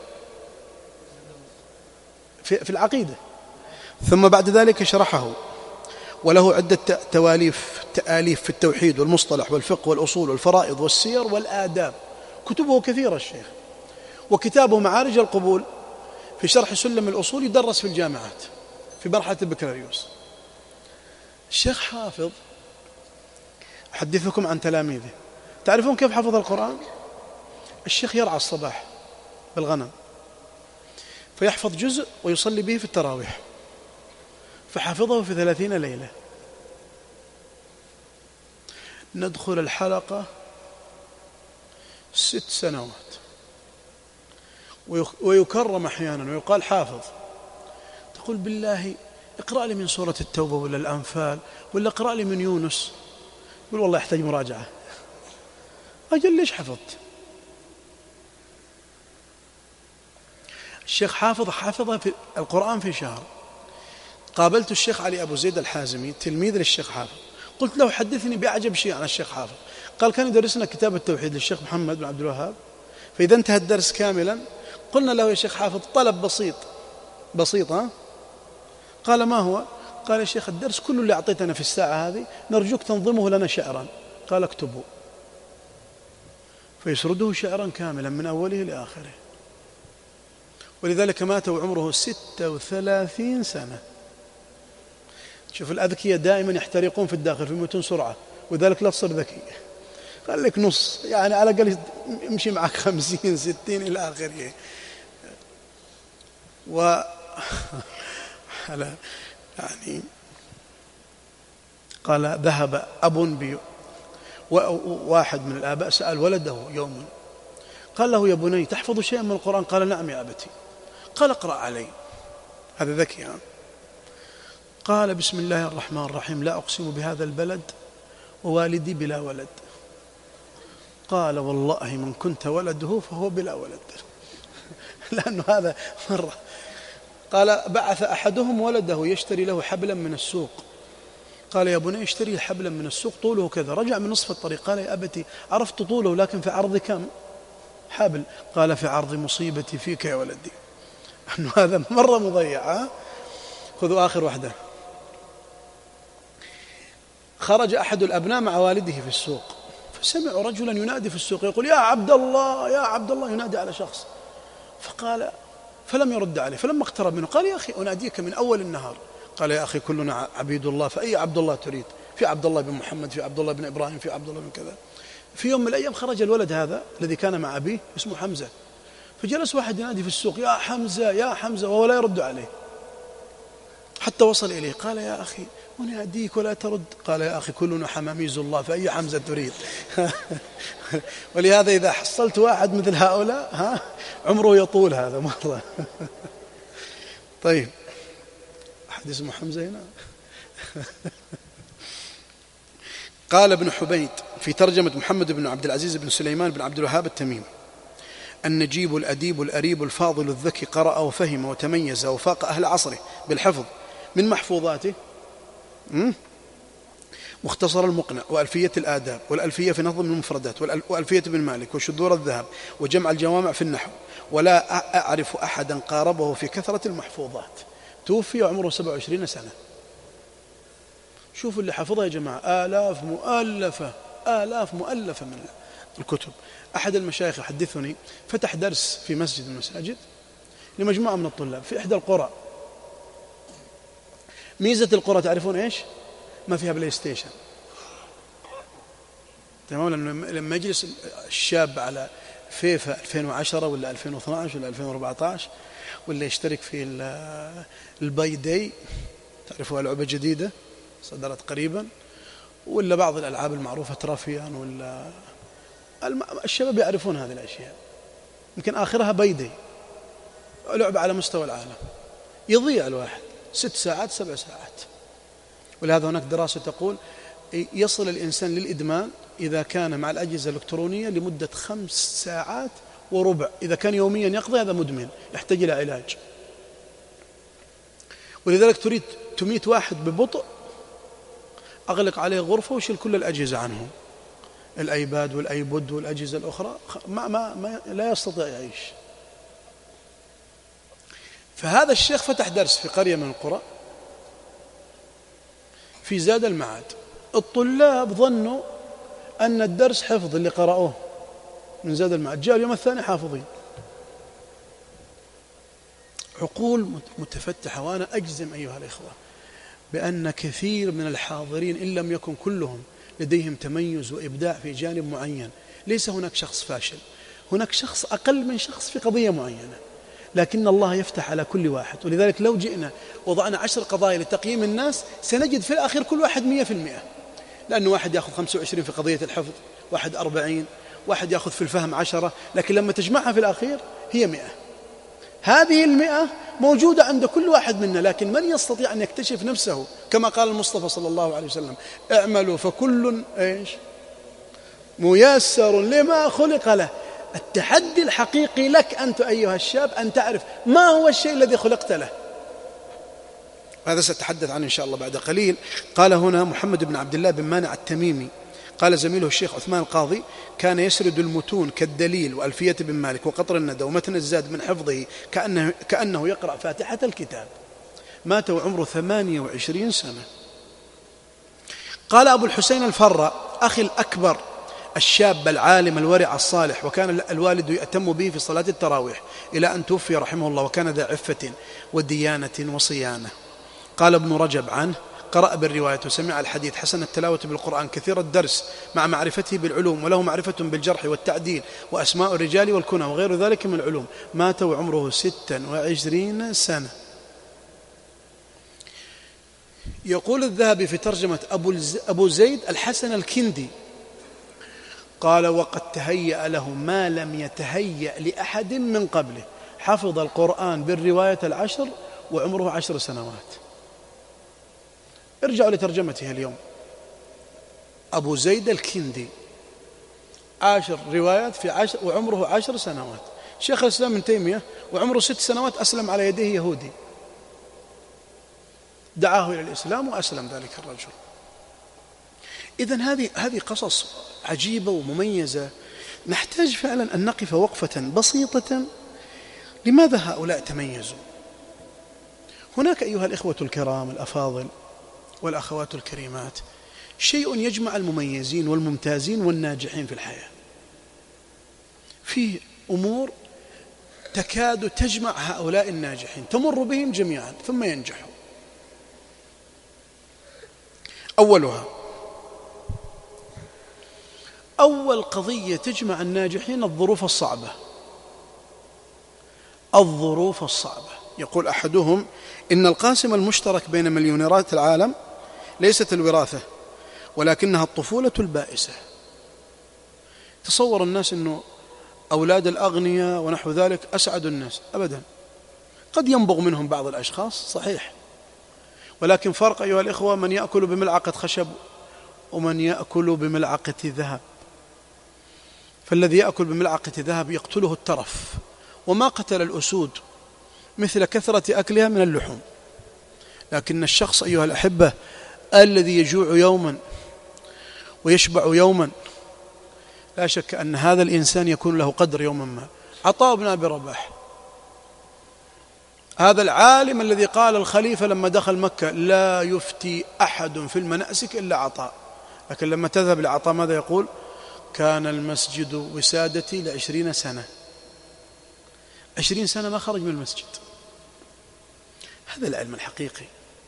في, في العقيدة، ثم بعد ذلك شرحه، وله عدة تواليف تآليف في التوحيد والمصطلح والفقه والأصول والفرائض والسير والآداب، كتبه كثيرة الشيخ. وكتابه معارج القبول في شرح سلم الأصول يدرس في الجامعات في مرحلة البكالوريوس. الشيخ حافظ، أحدثكم عن تلاميذه. تعرفون كيف حفظ القرآن؟ الشيخ يرعى الصباح بالغنم فيحفظ جزء ويصلي به في التراويح، فحفظه في ثلاثين ليلة. ندخل الحلقة ست سنوات، ويكرم أحيانا ويقال حافظ. تقول بالله اقرأ لي من سورة التوبة ولا الأنفال ولا اقرأ لي من يونس، يقول والله يحتاج مراجعة. أجل ليش حفظت؟ الشيخ حافظ حافظ في القرآن في شهر. قابلت الشيخ علي أبو زيد الحازمي تلميذ للشيخ حافظ، قلت له حدثني بأعجب شيء عن الشيخ حافظ. قال كان يدرسنا كتاب التوحيد للشيخ محمد بن عبد الوهاب، فإذا انتهى الدرس كاملا قلنا له يا شيخ حافظ طلب بسيط بسيط ها؟ قال ما هو؟ قال يا شيخ الدرس كله اللي أعطيتنا في الساعة هذه نرجوك تنظمه لنا شعرا. قال اكتبوا، فيسرده شعرا كاملا من أوله لآخره. ولذلك مات وعمره ستة وثلاثين سنة. شوف الأذكياء دائما يحترقون في الداخل فيموتون سرعة، وذلك لا تصير ذكي، خليك نص يعني على الأقل يمشي معك خمسين ستين إلى آخره. و يعني قال ذهب أب بي واحد من الآباء سأل ولده يوما قال له يا بني تحفظ شيئا من القرآن؟ قال نعم يا أبتي. قال اقرأ علي. هذا ذكي ها؟ قال بسم الله الرحمن الرحيم لا أقسم بهذا البلد ووالدي بلا ولد. قال والله من كنت ولده فهو بلا ولد لأنه هذا مرة. قال بعث أحدهم ولده يشتري له حبلا من السوق. قال يا بني اشتري حبلا من السوق طوله كذا. رجع من نصف الطريق قال يا أبتي عرفت طوله لكن في عرض كم حبل؟ قال في عرض مصيبتي فيك يا ولدي. أنه هذا مرة مضيع. ها؟ خذوا آخر واحدة. خرج أحد الأبناء مع والده في السوق فسمعوا رجلا ينادي في السوق يقول يا عبد الله يا عبد الله، ينادي على شخص. فقال فلم يرد عليه، فلما اقترب منه قال يا أخي أناديك من أول النهار. قال يا أخي كلنا عبيد الله، فأي عبد الله تريد؟ في عبد الله بن محمد، في عبد الله بن إبراهيم، في عبد الله بن كذا. في يوم من الأيام خرج الولد هذا الذي كان مع أبيه اسمه حمزة، فجلس واحد ينادي في السوق يا حمزة يا حمزة وهو لا يرد عليه حتى وصل إليه. قال يا أخي أناديك ولا ترد. قال يا أخي كلنا حماميز الله، فأي حمزة تريد؟ ولهذا إذا حصلت واحد مثل هؤلاء ها عمره يطول هذا مرة. طيب أحد اسمه حمزة هنا؟ قال ابن حبيد في ترجمة محمد بن عبد العزيز بن سليمان بن عبد الوهاب التميمي النجيب الأديب الأريب الفاضل الذكي قرأ وفهم وتميز وفاق أهل عصره بالحفظ من محفوظاته مختصر المقنع وألفية الآداب والألفية في نظم المفردات وألفية ابن مالك وشذور الذهب وجمع الجوامع في النحو، ولا أعرف أحدا قاربه في كثرة المحفوظات. توفي وعمره سبع وعشرين سنة. شوفوا اللي حفظها يا جماعة، آلاف مؤلفة آلاف مؤلفة من الكتب. أحد المشايخ يحدثني فتح درس في مسجد من المساجد لمجموعة من الطلاب في إحدى القرى. ميزة القرى تعرفون إيش؟ ما فيها بلاي ستيشن. تمام؟ لما يجلس الشاب على فيفا ألفين وعشرة ولا ألفين واثني عشر ولا ألفين وأربعة عشر ولا يشترك في الباي داي، تعرفوا لعبة جديدة صدرت قريبا، ولا بعض الألعاب المعروفة ترافيان، ولا الشباب يعرفون هذه الأشياء. يمكن آخرها باي داي، لعبة على مستوى العالم. يضيع الواحد ست ساعات سبع ساعات. ولهذا هناك دراسة تقول يصل الإنسان للإدمان إذا كان مع الأجهزة الإلكترونية لمدة خمس ساعات وربع. إذا كان يوميا يقضي هذا مدمن يحتاج إلى علاج. ولذلك تريد تميت واحد ببطء، أغلق عليه غرفة وشيل كل الأجهزة عنه، الأيباد والأيبود والأجهزة الأخرى، ما ما ما لا يستطيع يعيش. فهذا الشيخ فتح درس في قرية من القرى في زاد المعاد. الطلاب ظنوا أن الدرس حفظ اللي قرأوه من زاد المعاد، جاء اليوم الثاني حافظين. عقول متفتحة. وأنا أجزم أيها الإخوة بأن كثير من الحاضرين إن لم يكن كلهم لديهم تميز وإبداع في جانب معين. ليس هناك شخص فاشل، هناك شخص أقل من شخص في قضية معينة، لكن الله يفتح على كل واحد. ولذلك لو جئنا وضعنا عشر قضايا لتقييم الناس سنجد في الأخير كل واحد مية في المئة، لأنه واحد يأخذ خمسة وعشرين في قضية الحفظ، واحد أربعين، واحد يأخذ في الفهم عشرة، لكن لما تجمعها في الأخير هي مئة. هذه المئة موجودة عند كل واحد منا، لكن من يستطيع أن يكتشف نفسه؟ كما قال المصطفى صلى الله عليه وسلم اعملوا فكل إيش ميسر لما خلق له. التحدي الحقيقي لك أنت أيها الشاب أن تعرف ما هو الشيء الذي خلقت له. هذا سأتحدث عنه إن شاء الله بعد قليل. قال هنا محمد بن عبد الله بن مانع التميمي قال زميله الشيخ عثمان القاضي: كان يسرد المتون كالدليل وألفية بن مالك وقطر الندى ومتن الزاد من حفظه كأنه, كأنه يقرأ فاتحة الكتاب. مات وعمره ثمانية وعشرين سنة. قال أبو الحسين الفراء أخي الأكبر الشاب العالم الورع الصالح، وكان الوالد يأتم به في صلاة التراويح إلى أن توفي رحمه الله، وكان ذا عفة وديانة وصيانة. قال ابن رجب عنه: قرأ بالرواية وسمع الحديث، حسن التلاوة بالقرآن، كثير الدرس مع معرفته بالعلوم، وله معرفة بالجرح والتعديل وأسماء الرجال والكنى وغير ذلك من العلوم. مات وعمره ستا وعشرين سنة. يقول الذهبي في ترجمة أبو زيد الحسن الكندي قال: وقد تهيأ له ما لم يتهيأ لأحد من قبله، حفظ القرآن بالرواية العشر وعمره عشر سنوات. ارجعوا لترجمته اليوم. أبو زيد الكندي عاشر روايات في عشر وعمره عشر سنوات. شيخ الإسلام ابن تيمية وعمره ست سنوات أسلم على يديه يهودي، دعاه إلى الإسلام وأسلم ذلك الرجل. إذن هذه هذه قصص عجيبة ومميزة، نحتاج فعلا أن نقف وقفة بسيطة. لماذا هؤلاء تميزوا؟ هناك أيها الإخوة الكرام الأفاضل والأخوات الكريمات شيء يجمع المميزين والممتازين والناجحين في الحياة، في أمور تكاد تجمع هؤلاء الناجحين، تمر بهم جميعا ثم ينجحوا. أولها، أول قضية تجمع الناجحين الظروف الصعبة. الظروف الصعبة. يقول أحدهم: إن القاسم المشترك بين مليونيرات العالم ليست الوراثة، ولكنها الطفولة البائسة. تصور الناس أنه أولاد الأغنياء ونحو ذلك أسعد الناس، أبدا. قد ينبغ منهم بعض الأشخاص صحيح، ولكن فرق أيها الإخوة من يأكل بملعقة خشب ومن يأكل بملعقة ذهب. فالذي يأكل بملعقة ذهب يقتله الترف، وما قتل الأسود مثل كثرة أكلها من اللحوم. لكن الشخص أيها الأحبة الذي يجوع يوما ويشبع يوما، لا شك أن هذا الإنسان يكون له قدر يوما ما. عطاء بن أبي رباح، هذا العالم الذي قال الخليفة لما دخل مكة: لا يفتي أحد في المناسك إلا عطاء. لكن لما تذهب لعطاء ماذا يقول؟ كان المسجد وسادتي لعشرين سنة. عشرين سنة ما خرج من المسجد. هذا العلم الحقيقي.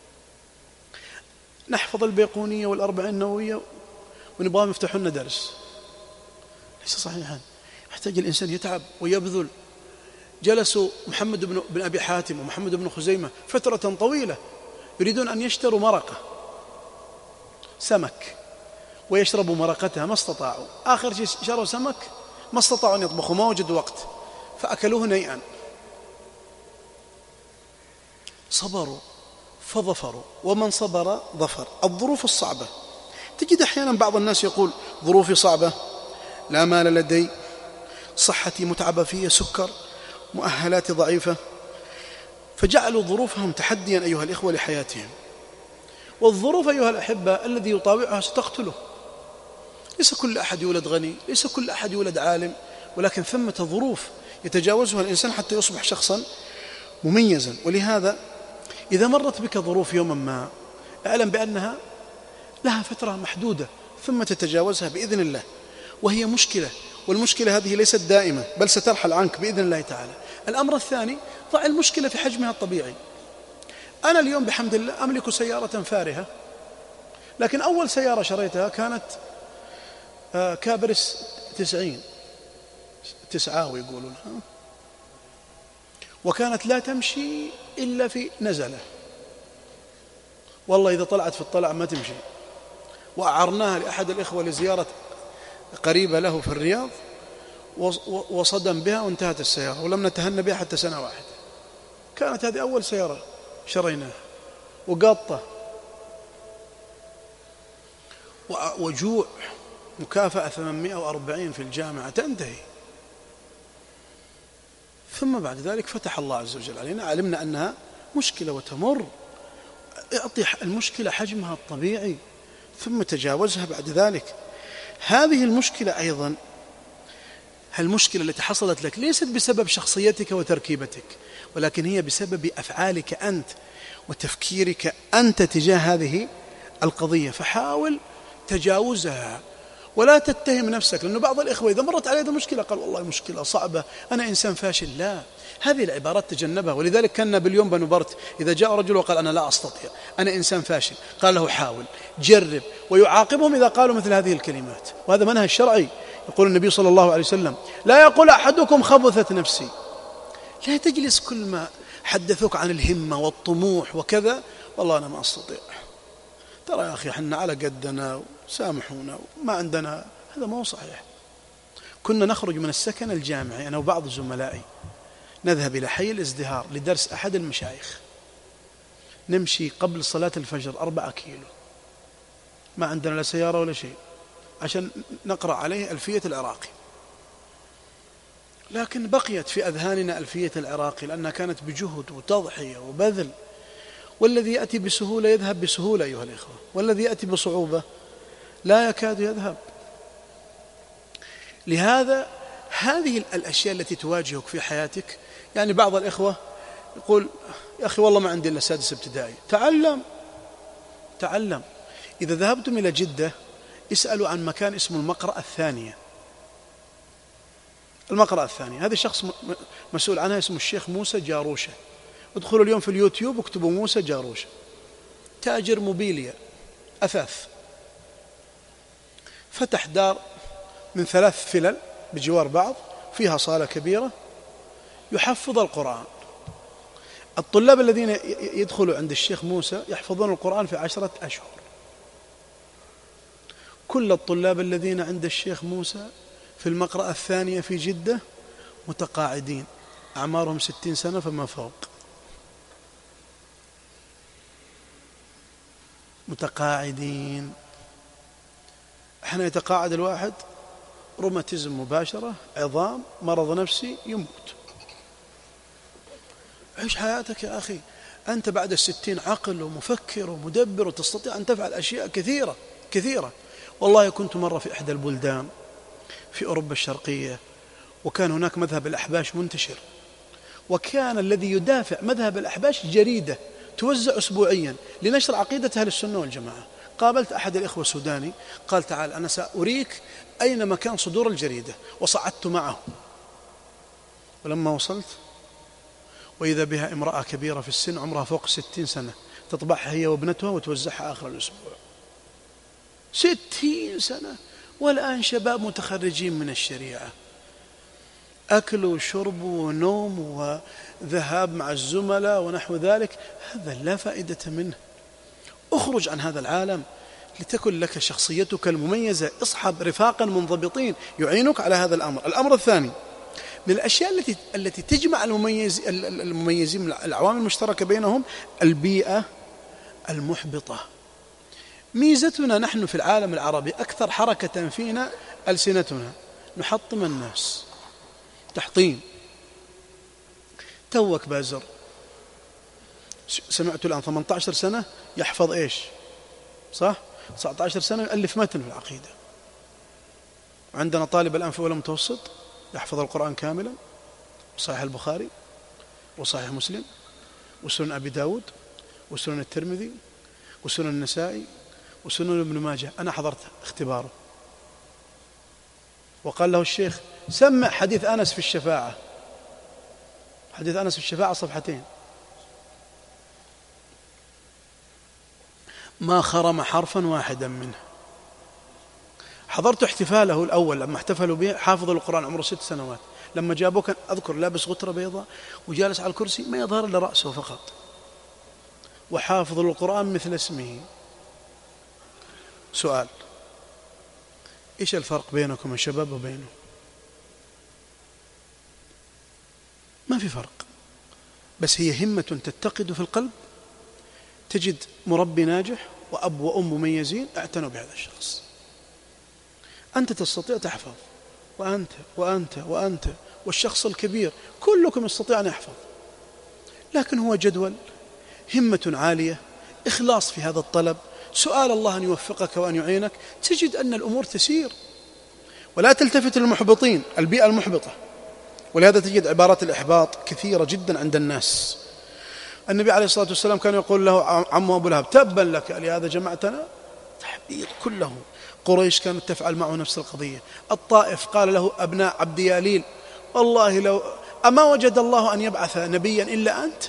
نحفظ البيقونية والأربعين النووية ونبغاهم يفتحوا لنا درس، ليس صحيحا. يحتاج الإنسان يتعب ويبذل. جلسوا محمد بن, بن أبي حاتم ومحمد بن خزيمة فترة طويلة يريدون أن يشتروا مرقة سمك ويشربوا مرقتها، ما استطاعوا. آخر شيء شروا سمك، ما استطاعوا أن يطبخوا، ما وجدوا وقت، فأكلوه نيئا. صبروا فظفروا، ومن صبر ظفر. الظروف الصعبة. تجد أحيانا بعض الناس يقول: ظروفي صعبة، لا مال لدي، صحتي متعبة فيها، سكر، مؤهلاتي ضعيفة. فجعلوا ظروفهم تحديا أيها الإخوة لحياتهم. والظروف أيها الأحبة الذي يطاوعها ستقتله. ليس كل أحد يولد غني، ليس كل أحد يولد عالم، ولكن ثمة ظروف يتجاوزها الإنسان حتى يصبح شخصا مميزا. ولهذا إذا مرت بك ظروف يوما ما، اعلم بأنها لها فترة محدودة ثم تتجاوزها بإذن الله، وهي مشكلة، والمشكلة هذه ليست دائمة بل سترحل عنك بإذن الله تعالى. الأمر الثاني: ضع المشكلة في حجمها الطبيعي. أنا اليوم بحمد الله أملك سيارة فارهة، لكن أول سيارة شريتها كانت كابرس تسعين تسعاوي يقولون، وكانت لا تمشي إلا في نزلة، والله إذا طلعت في الطلع ما تمشي. وأعرناها لأحد الإخوة لزيارة قريبة له في الرياض، وصدم بها وانتهت السيارة، ولم نتهنى بها حتى سنة واحدة. كانت هذه أول سيارة شريناها، وقاطة وجوع، مكافأة ثمانمائة وأربعين في الجامعة تنتهي. ثم بعد ذلك فتح الله عز وجل علينا، علمنا أنها مشكلة وتمر، اعطي المشكلة حجمها الطبيعي ثم تجاوزها بعد ذلك. هذه المشكلة أيضا، المشكلة التي حصلت لك ليست بسبب شخصيتك وتركيبتك، ولكن هي بسبب أفعالك أنت وتفكيرك أنت تجاه هذه القضية، فحاول تجاوزها ولا تتهم نفسك. لأنه بعض الإخوة إذا مرت عليه مشكلة قال والله مشكلة صعبة، أنا إنسان فاشل. لا، هذه العبارات تجنبها. ولذلك كان باليوم بن برت إذا جاء رجل وقال أنا لا أستطيع، أنا إنسان فاشل، قال له حاول، جرب، ويعاقبهم إذا قالوا مثل هذه الكلمات. وهذا منهج شرعي. يقول النبي صلى الله عليه وسلم لا يقول أحدكم خبثت نفسي. لا تجلس كل ما حدثوك عن الهمة والطموح وكذا والله أنا ما أستطيع، ترى يا أخي حنا على قدنا وسامحونا وما عندنا. هذا ما هو صحيح. كنا نخرج من السكن الجامعي أنا وبعض زملائي نذهب إلى حي الازدهار لدرس أحد المشايخ، نمشي قبل صلاة الفجر أربعة كيلو، ما عندنا لا سيارة ولا شيء، عشان نقرأ عليه ألفية العراقي. لكن بقيت في أذهاننا ألفية العراقي لأنها كانت بجهد وتضحية وبذل، والذي يأتي بسهولة يذهب بسهولة أيها الإخوة، والذي يأتي بصعوبة لا يكاد يذهب. لهذا هذه الأشياء التي تواجهك في حياتك، يعني بعض الإخوة يقول يا أخي والله ما عندي إلا سادس ابتدائي. تعلم تعلم إذا ذهبتم إلى جدة اسألوا عن مكان اسمه المقرأة الثانية. المقرأة الثانية هذا شخص مسؤول عنها اسمه الشيخ موسى جاروشة. ادخلوا اليوم في اليوتيوب واكتبوا موسى جاروشة، تاجر موبيليا أثاث، فتح دار من ثلاث فلل بجوار بعض، فيها صالة كبيرة، يحفظ القرآن. الطلاب الذين يدخلوا عند الشيخ موسى يحفظون القرآن في عشرة أشهر. كل الطلاب الذين عند الشيخ موسى في المقرأة الثانية في جدة متقاعدين، أعمارهم ستين سنة فما فوق، متقاعدين. احنا يتقاعد الواحد روماتيزم مباشرة، عظام، مرض نفسي، يموت. عيش حياتك يا أخي، أنت بعد الستين عقل ومفكر ومدبر وتستطيع أن تفعل أشياء كثيرة كثيرة. والله كنت مرة في إحدى البلدان في أوروبا الشرقية، وكان هناك مذهب الأحباش منتشر، وكان الذي يدافع مذهب الأحباش جريدة توزع أسبوعيا لنشر عقيدة أهل السنة والجماعة. قابلت أحد الإخوة السوداني قال تعال أنا سأريك أين مكان صدور الجريدة، وصعدت معه. ولما وصلت وإذا بها امرأة كبيرة في السن عمرها فوق ستين سنة تطبعها هي وابنتها وتوزعها آخر الأسبوع. ستين سنة، والآن شباب متخرجين من الشريعة، أكل وشرب ونوم وذهاب مع الزملاء ونحو ذلك. هذا لا فائدة منه. اخرج عن هذا العالم لتكن لك شخصيتك المميزة. اصحب رفاقا منضبطين يعينك على هذا الأمر. الأمر الثاني من الأشياء التي التي تجمع المميز المميزين من العوامل المشتركة بينهم البيئة المحبطة. ميزتنا نحن في العالم العربي أكثر حركة فينا ألسنتنا، نحطم الناس تحطيم. توك بازر سمعت الآن ثمانية عشر سنة يحفظ إيش صح، تسعة عشر سنة يؤلف متن في العقيدة. عندنا طالب الآن في أولى متوسط يحفظ القرآن كاملا، وصحيح البخاري وصحيح مسلم وسنن أبي داود وسنن الترمذي وسنن النسائي وسنن ابن ماجه. أنا حضرت اختباره، وقال له الشيخ سمع حديث أنس في الشفاعة. حديث أنس في الشفاعة صفحتين، ما خرم حرفا واحدا منه. حضرت احتفاله الأول لما احتفلوا به، حافظ القرآن عمره ست سنوات. لما جابوه كان أذكر لابس غترة بيضاء وجالس على الكرسي ما يظهر إلا رأسه فقط، وحافظ القرآن مثل اسمه. سؤال، إيش الفرق بينكم يا شباب وبينه؟ ما في فرق، بس هي همة تتقد في القلب. تجد مربي ناجح وأب وأم مميزين اعتنوا بهذا الشخص. أنت تستطيع تحفظ، وأنت وأنت وأنت والشخص الكبير، كلكم يستطيع أن يحفظ، لكن هو جدول، همة عالية، إخلاص في هذا الطلب، سؤال الله أن يوفقك وأن يعينك، تجد أن الأمور تسير. ولا تلتفت للمحبطين، البيئة المحبطة، ولهذا تجد عبارات الإحباط كثيرة جدا عند الناس. النبي عليه الصلاة والسلام كان يقول له عمه أبو لهب: تبا لك لهذا جمعتنا. تحبيط كله. قريش كانت تفعل معه نفس القضية. الطائف قال له أبناء عبد ياليل: والله لو أما وجد الله أن يبعث نبيا إلا أنت.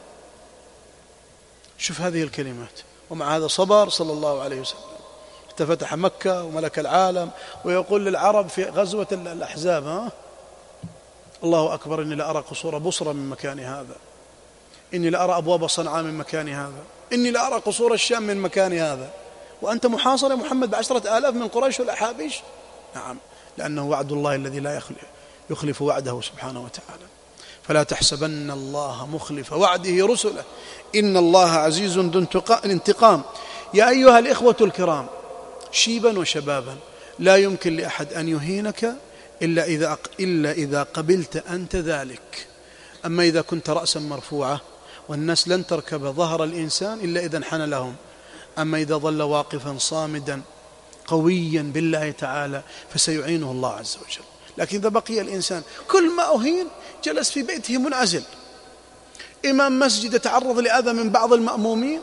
شوف هذه الكلمات، ومع هذا صبر صلى الله عليه وسلم، افتتح مكة وملك العالم، ويقول للعرب في غزوة الأحزاب: ها الله أكبر، إني لأرى قصور بصرى من مكان هذا، إني لأرى أبواب صنعاء من مكان هذا، إني لأرى قصور الشام من مكان هذا، وأنت محاصر يا محمد بعشرة آلاف من قريش والأحابيش. نعم، لأنه وعد الله الذي لا يخلف وعده سبحانه وتعالى. فلا تحسبن الله مخلف وعده رسله، إن الله عزيز ذو انتقام. يا أيها الإخوة الكرام، شيبا وشبابا، لا يمكن لأحد أن يهينك إلا إذا, إلا إذا قبلت أنت ذلك. أما إذا كنت رأسا مرفوعة، والناس لن تركب ظهر الإنسان إلا إذا انحنى لهم. أما إذا ظل واقفا صامدا قويا بالله تعالى فسيعينه الله عز وجل. لكن إذا بقي الإنسان كل ما أهين جلس في بيته منعزل، إمام مسجد يتعرض لأذى من بعض المأمومين،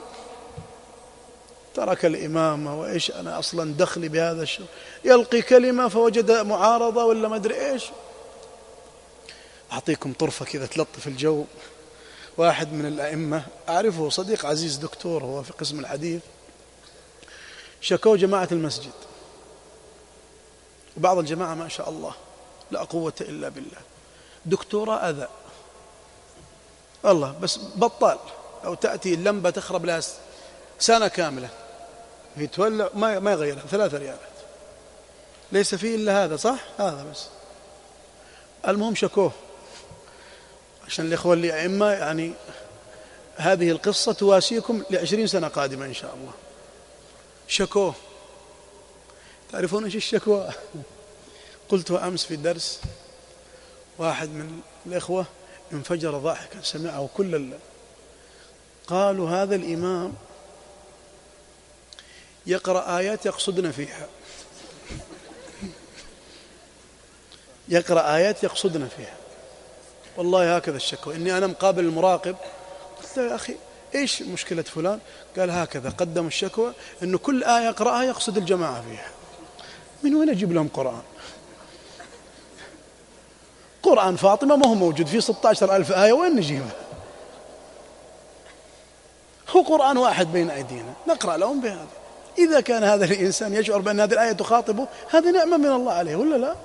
ترك الإمامة، وإيش أنا أصلا دخلي بهذا الشيء، يلقي كلمة فوجد معارضة ولا ما أدري إيش. أعطيكم طرفة كذا تلطف الجو. واحد من الأئمة أعرفه، صديق عزيز، دكتور هو في قسم الحديث، شكوا جماعة المسجد، وبعض الجماعة ما شاء الله لا قوة إلا بالله، دكتورة أذى والله، بس بطال، أو تأتي اللمبة تخرب لها سنة كاملة يتولع ما ما يغيرها، ثلاثة ريالات، ليس فيه إلا هذا، صح هذا بس. المهم شكوه، عشان الإخوة اللي أئمة يعني هذه القصة تواسيكم لعشرين سنة قادمة إن شاء الله. شكوه، تعرفون إيش الشكوى؟ قلت أمس في الدرس، واحد من الإخوة انفجر ضاحكا، سمعه كل الليل. قالوا هذا الإمام يقرأ آيات يقصدنا فيها، يقرأ آيات يقصدنا فيها، والله هكذا الشكوى. إني أنا مقابل المراقب، قلت له يا أخي إيش مشكلة فلان؟ قال هكذا، قدم الشكوى إنه كل آية يقرأها يقصد الجماعة فيها. من وين أجيب لهم قرآن؟ قرآن فاطمة ما هو موجود فيه ستة عشر ألف آية، وين نجيبه؟ هو قرآن واحد بين أيدينا نقرأ لهم بهذا. إذا كان هذا الإنسان يشعر بأن هذه الآية تخاطبه، هذه نعمة من الله عليه ولا لا؟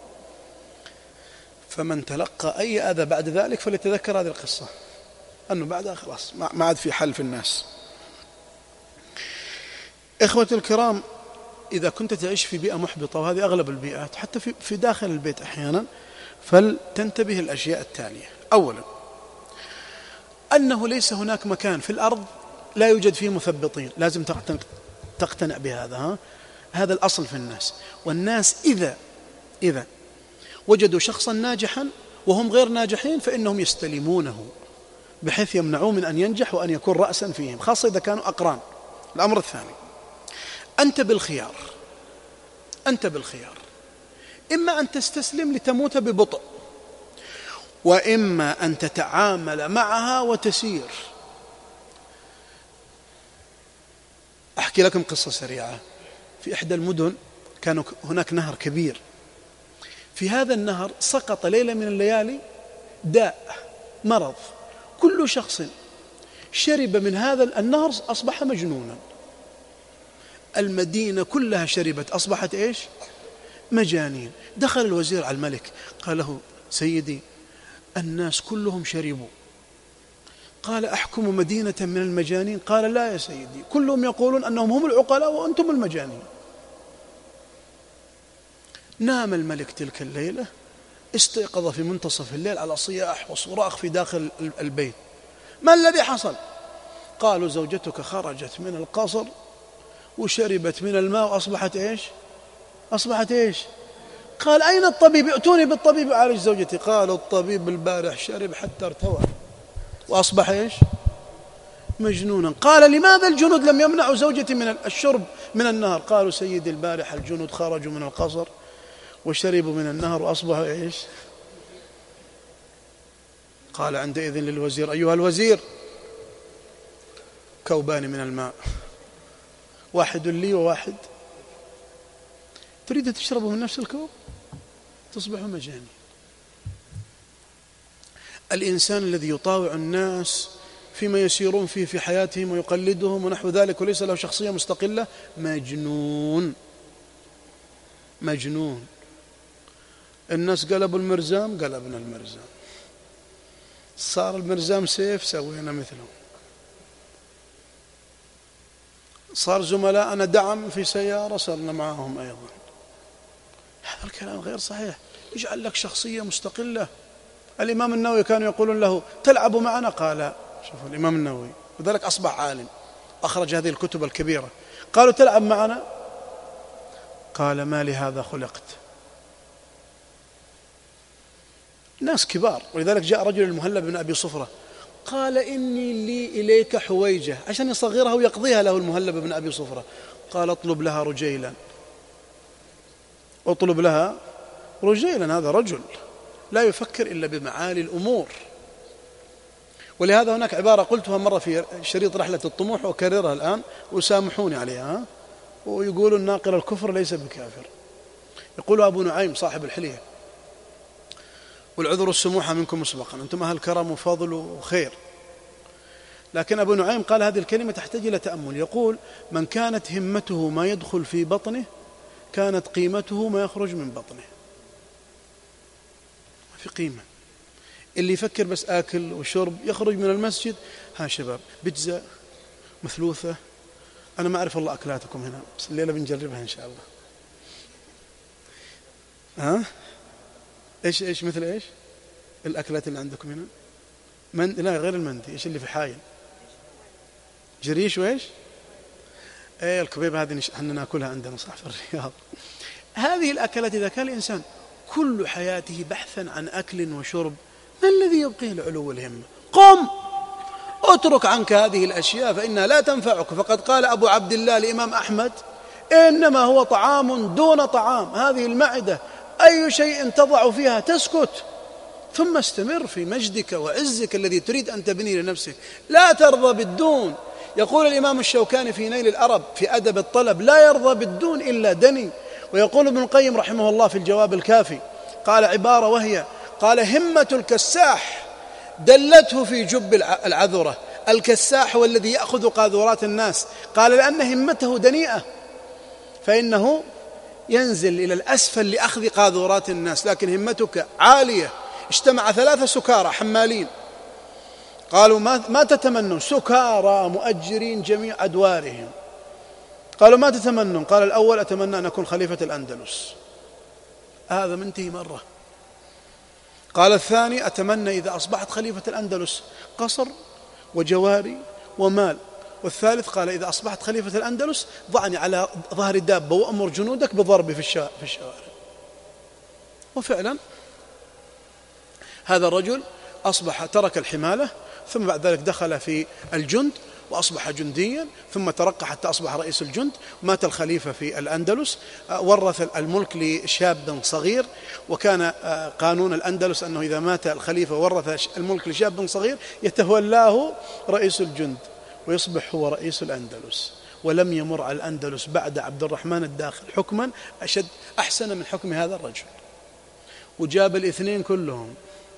فمن تلقى أي أذى بعد ذلك فليتذكر هذه القصة، أنه بعدها خلاص ما عاد في حل في الناس. إخوة الكرام، إذا كنت تعيش في بيئة محبطة، وهذه أغلب البيئات حتى في في داخل البيت أحيانا، فلتنتبه الأشياء التالية. أولا، أنه ليس هناك مكان في الأرض لا يوجد فيه مثبطين، لازم تقتنع بهذا. ها؟ هذا الأصل في الناس. والناس إذا إذا وجدوا شخصا ناجحا وهم غير ناجحين فإنهم يستلمونه بحيث يمنعوه من أن ينجح وأن يكون رأسا فيهم، خاصة إذا كانوا أقران. الأمر الثاني، أنت بالخيار، أنت بالخيار، إما أن تستسلم لتموت ببطء، وإما أن تتعامل معها وتسير. أحكي لكم قصة سريعة. في إحدى المدن كان هناك نهر كبير، في هذا النهر سقط ليلة من الليالي داء، مرض، كل شخص شرب من هذا النهر أصبح مجنونا. المدينة كلها شربت، أصبحت إيش؟ مجانين. دخل الوزير على الملك قال له سيدي الناس كلهم شربوا. قال أحكم مدينة من المجانين؟ قال لا يا سيدي، كلهم يقولون أنهم هم العقلاء وأنتم المجانين. نام الملك تلك الليلة، استيقظ في منتصف الليل على صياح وصراخ في داخل البيت. ما الذي حصل؟ قالوا زوجتك خرجت من القصر وشربت من الماء وأصبحت إيش؟ أصبحت إيش؟ قال أين الطبيب؟ ائتوني بالطبيب يعالج زوجتي. قالوا الطبيب البارح شرب حتى ارتوى وأصبح إيش؟ مجنونا. قال لماذا الجنود لم يمنعوا زوجتي من الشرب من النهر؟ قالوا سيدي البارح الجنود خرجوا من القصر وشربوا من النهر وأصبحوا إيش؟ قال عندئذ للوزير أيها الوزير كوبان من الماء، واحد لي وواحد، تريد تشربه من نفس الكوب تصبح مجاني. الإنسان الذي يطاوع الناس فيما يسيرون فيه في حياتهم ويقلدهم ونحو ذلك وليس له شخصية مستقلة مجنون مجنون. الناس قلبوا المرزام قلبنا المرزام، صار المرزام سيف سوينا مثله، صار زملائنا دعم في سيارة صرنا معهم أيضا. هذا الكلام غير صحيح. يجعل لك شخصية مستقلة. الإمام النووي كانوا يقولون له تلعب معنا، قال شوفوا الإمام النووي وذلك أصبح عالم أخرج هذه الكتب الكبيرة، قالوا تلعب معنا، قال ما لهذا خلقت. ناس كبار. ولذلك جاء رجل المهلب بن أبي صفرة قال إني لي إليك حويجة عشان يصغرها ويقضيها له المهلب بن أبي صفرة. قال اطلب لها رجيلا، اطلب لها رجيلا. هذا رجل لا يفكر إلا بمعالي الأمور. ولهذا هناك عبارة قلتها مرة في شريط رحلة الطموح وأكررها الآن وسامحوني عليها، ويقولون ناقل الكفر ليس بكافر. يقول أبو نعيم صاحب الحلية والعذر السموحة منكم مسبقا، أنتم أهل كرم وفضل وخير، لكن أبو نعيم قال هذه الكلمة تحتاج إلى تأمل. يقول من كانت همته ما يدخل في بطنه كانت قيمته ما يخرج من بطنه. ما في قيمة. اللي يفكر بس آكل وشرب يخرج من المسجد، ها شباب بيتزا مثلوثة، أنا ما أعرف والله أكلاتكم هنا بس الليلة بنجربها إن شاء الله. ها إيش إيش مثل إيش الأكلات اللي عندكم هنا؟ من لا غير المندي، إيش اللي في حايل؟ جريش وإيش؟ إيه الكبيبة هذه احنا ناكلها عندنا صح في الرياض. هذه الأكلات إذا كان الإنسان كل حياته بحثا عن أكل وشرب، ما الذي يبقيه لعلو الهمة؟ قم اترك عنك هذه الأشياء فإنها لا تنفعك. فقد قال أبو عبد الله الإمام أحمد إنما هو طعام دون طعام، هذه المعدة أي شيء تضع فيها تسكت، ثم استمر في مجدك وعزك الذي تريد أن تبني لنفسك، لا ترضى بالدون. يقول الإمام الشوكاني في نيل الأرب في أدب الطلب لا يرضى بالدون إلا دني. ويقول ابن القيم رحمه الله في الجواب الكافي قال عبارة وهي قال همة الكساح دلته في جب العذرة. الكساح هو الذي يأخذ قاذورات الناس، قال لأن همته دنيئة فإنه ينزل إلى الأسفل لأخذ قاذورات الناس، لكن همتك عالية. اجتمع ثلاثة سكارى حمالين قالوا ما, ما تتمنون؟ سكارى مؤجرين جميع أدوارهم. قالوا ما تتمنون؟ قال الأول أتمنى أن أكون خليفة الأندلس، هذا منتهي مرة. قال الثاني أتمنى إذا أصبحت خليفة الأندلس قصر وجواري ومال. والثالث قال إذا أصبحت خليفة الأندلس ضعني على ظهر دابة وأمر جنودك بضربي في الشوارع. وفعلا هذا الرجل أصبح ترك الحمالة ثم بعد ذلك دخل في الجند وأصبح جنديا، ثم ترقى حتى أصبح رئيس الجند. مات الخليفة في الأندلس، ورث الملك لشاب صغير، وكان قانون الأندلس أنه إذا مات الخليفة ورث الملك لشاب صغير يتولاه رئيس الجند ويصبح هو رئيس الأندلس. ولم يمر على الأندلس بعد عبد الرحمن الداخل حكما أشد أحسن من حكم هذا الرجل، وجاب الاثنين كلهم.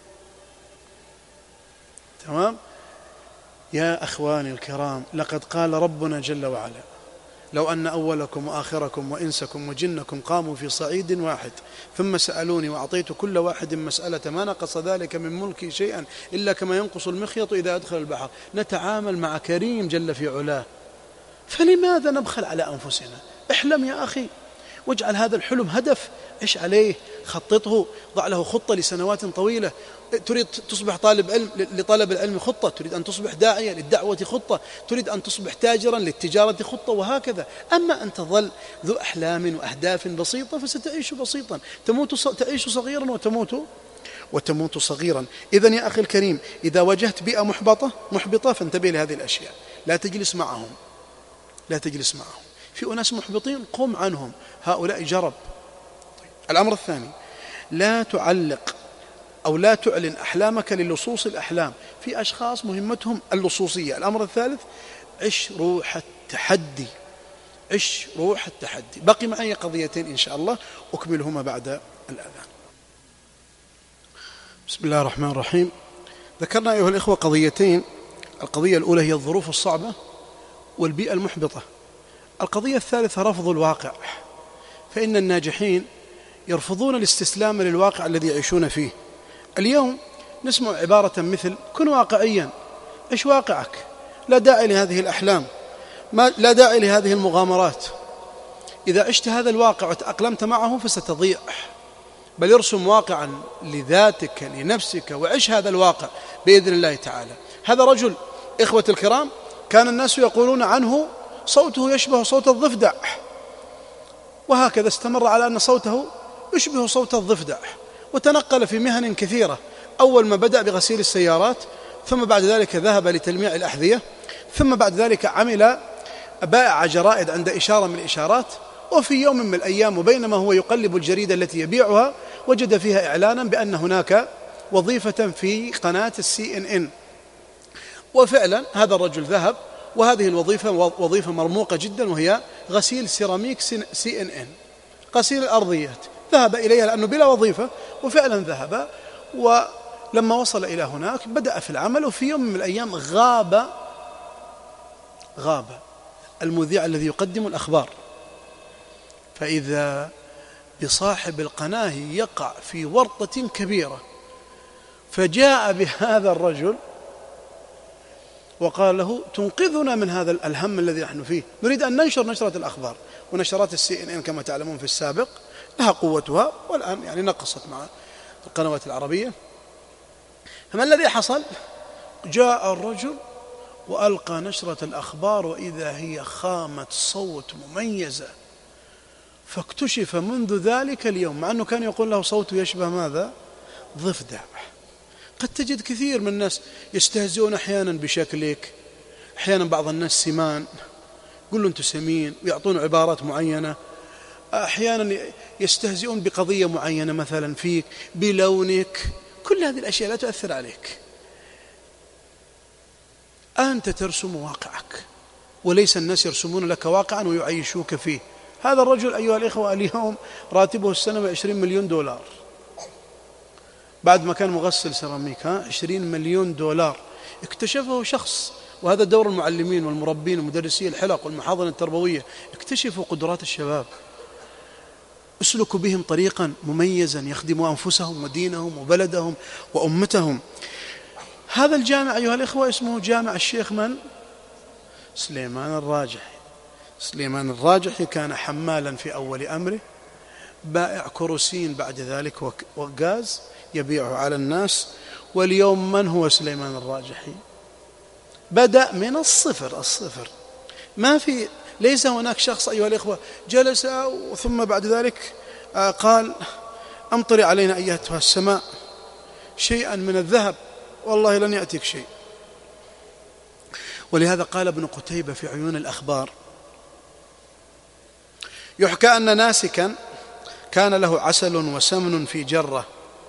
تمام. يا أخواني الكرام، لقد قال ربنا جل وعلا لو أن أولكم وآخركم وإنسكم وجنكم قاموا في صعيد واحد ثم سألوني وأعطيت كل واحد مسألة ما نقص ذلك من ملكي شيئا إلا كما ينقص المخيط إذا أدخل البحر. نتعامل مع كريم جل في علاه، فلماذا نبخل على أنفسنا؟ احلم يا أخي. واجعل هذا الحلم هدف، عش عليه، خططه، ضع له خطة لسنوات طويلة. تريد تصبح طالب علم، لطلب العلم خطة. تريد أن تصبح داعية، للدعوة خطة. تريد أن تصبح تاجرا، للتجارة خطة، وهكذا. أما أن تظل ذو أحلام وأهداف بسيطة فستعيش بسيطا، تموت تعيش صغيرا وتموت وتموت صغيرا. إذن يا أخي الكريم، إذا واجهت بيئة محبطة محبطة فانتبه لهذه الأشياء. لا تجلس معهم، لا تجلس معهم. في أناس محبطين، قم عنهم، هؤلاء جرب. الأمر الثاني، لا تعلق أو لا تعلن أحلامك للصوص الأحلام. في أشخاص مهمتهم اللصوصية. الأمر الثالث، عش روح التحدي، عش روح التحدي. بقي معي قضيتين إن شاء الله أكملهما بعد الأذان. بسم الله الرحمن الرحيم. ذكرنا أيها الإخوة قضيتين. القضية الأولى هي الظروف الصعبة والبيئة المحبطة. القضية الثالثة رفض الواقع، فإن الناجحين يرفضون الاستسلام للواقع الذي يعيشون فيه. اليوم نسمع عبارة مثل: كن واقعيا، إيش واقعك؟ لا داعي لهذه الأحلام، ما لا داعي لهذه المغامرات. إذا عشت هذا الواقع وتأقلمت معه فستضيع، بل ارسم واقعا لذاتك لنفسك وعش هذا الواقع بإذن الله تعالى. هذا رجل إخوة الكرام كان الناس يقولون عنه صوته يشبه صوت الضفدع، وهكذا استمر على أن صوته يشبه صوت الضفدع، وتنقل في مهن كثيرة. أول ما بدأ بغسيل السيارات، ثم بعد ذلك ذهب لتلميع الأحذية، ثم بعد ذلك عمل بائع جرائد عند إشارة من الإشارات. وفي يوم من الأيام وبينما هو يقلب الجريدة التي يبيعها وجد فيها إعلانا بأن هناك وظيفة في قناة السي إن إن، وفعلا هذا الرجل ذهب، وهذه الوظيفة وظيفة مرموقة جدا، وهي غسيل سيراميك سي إن إن، غسيل الأرضيات. ذهب إليها لأنه بلا وظيفة، وفعلا ذهب. ولما وصل إلى هناك بدأ في العمل، وفي يوم من الأيام غاب غاب المذيع الذي يقدم الأخبار، فإذا بصاحب القناة يقع في ورطة كبيرة، فجاء بهذا الرجل وقال له: تنقذنا من هذا الهم الذي نحن فيه، نريد أن ننشر نشرة الأخبار. ونشرات السي إن إن كما تعلمون في السابق لها قوتها، والآن يعني نقصت مع القنوات العربية. فما الذي حصل؟ جاء الرجل وألقى نشرة الأخبار، وإذا هي خامة صوت مميزة، فاكتشف منذ ذلك اليوم، مع أنه كان يقول له صوته يشبه ماذا؟ ضفدع. قد تجد كثير من الناس يستهزئون أحيانا بشكلك، أحيانا بعض الناس سمان، قل له أنت سمين، ويعطون عبارات معينة. أحيانا يستهزئون بقضية معينة مثلا فيك، بلونك. كل هذه الأشياء لا تؤثر عليك، أنت ترسم واقعك، وليس الناس يرسمون لك واقعا ويعيشوك فيه. هذا الرجل أيها الإخوة اليوم راتبه السنة عشرين مليون دولار، بعد ما كان مغسل سيراميك. ها عشرين مليون دولار. اكتشفه شخص، وهذا دور المعلمين والمربين ومدرسي الحلق والمحاضن التربوية، اكتشفوا قدرات الشباب، اسلكوا بهم طريقا مميزا يخدموا أنفسهم ودينهم وبلدهم وأمتهم. هذا الجامع أيها الإخوة اسمه جامع الشيخ من؟ سليمان الراجحي. سليمان الراجحي كان حمالا في أول أمره، بائع كروسين بعد ذلك وغاز يبيعه على الناس. واليوم من هو سليمان الراجحي؟ بدأ من الصفر الصفر ما في ليس هناك شخص أيها الإخوة جلس ثم بعد ذلك قال: أمطري علينا أيتها السماء شيئا من الذهب، والله لن يأتيك شيء. ولهذا قال ابن قتيبة في عيون الأخبار: يحكى أن ناسكا كان له عسل وسمن في جرة،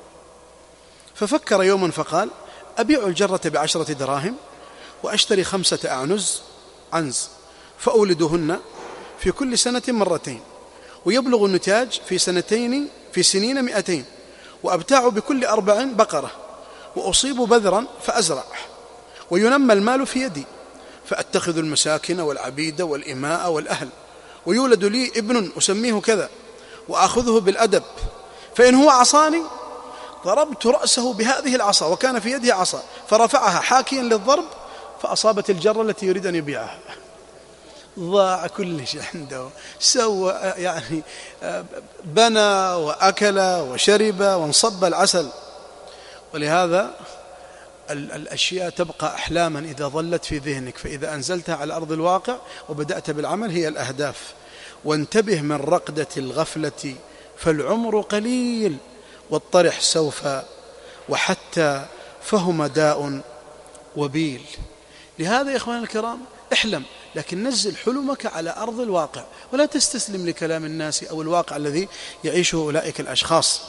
ففكر يوما فقال: أبيع الجرة بعشرة دراهم وأشتري خمسة أعنز عنز فأولدهن في كل سنة مرتين، ويبلغ النتاج في سنتين في سنين مئتين، وأبتاع بكل أربع بقرة، وأصيب بذرا فأزرع، وينمى المال في يدي، فأتخذ المساكن والعبيد والإماء والأهل، ويولد لي ابن أسميه كذا، وأخذه بالأدب، فإن هو عصاني ضربت رأسه بهذه العصا، وكان في يده عصا، فرفعها حاكيا للضرب فأصابت الجرة التي يريد أن يبيعها. ضاع كل شيء عنده، سوى يعني بنى وأكل وشرب وانصب العسل. ولهذا الأشياء تبقى أحلاما إذا ظلت في ذهنك، فإذا أنزلتها على أرض الواقع وبدأت بالعمل هي الأهداف. وانتبه من رقدة الغفلة فالعمر قليل، والطرح سوف وحتى فهم داء وبيل. لهذا يا إخواني الكرام احلم، لكن نزل حلمك على أرض الواقع، ولا تستسلم لكلام الناس أو الواقع الذي يعيشه أولئك الأشخاص.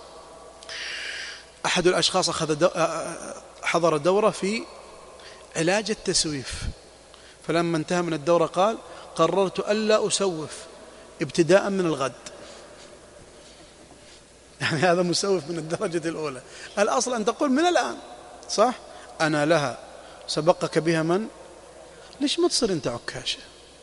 أحد الأشخاص أخذ دو... حضر دورة في علاج التسويف، فلما انتهى من الدورة قال: قررت ألا أسوف ابتداء من الغد. يعني هذا مسوف من الدرجة الأولى. الأصل أن تقول من الآن، صح؟ أنا لها سبقك بها من؟ ليش ما تصير أنت عكاشة؟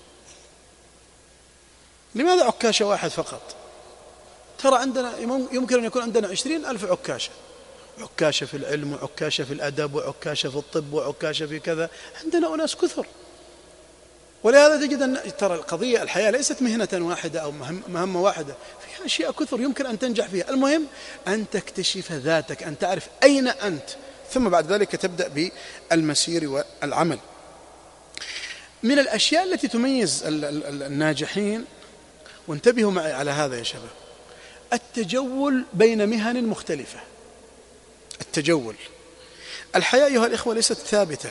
لماذا عكاشة واحد فقط؟ ترى عندنا يمكن أن يكون عندنا عشرين ألف عكاشة، عكاشة في العلم وعكاشة في الأدب وعكاشة في الطب وعكاشة في كذا، عندنا أناس كثر. ولهذا تجد أن ترى القضية الحياة ليست مهنة واحدة أو مهمة واحدة، فيها أشياء كثر يمكن أن تنجح فيها. المهم أن تكتشف ذاتك، أن تعرف أين أنت، ثم بعد ذلك تبدأ بالمسير والعمل. من الأشياء التي تميز الناجحين، وانتبهوا معي على هذا يا شباب، التجول بين مهن مختلفة. التجول، الحياة أيها الإخوة ليست ثابتة،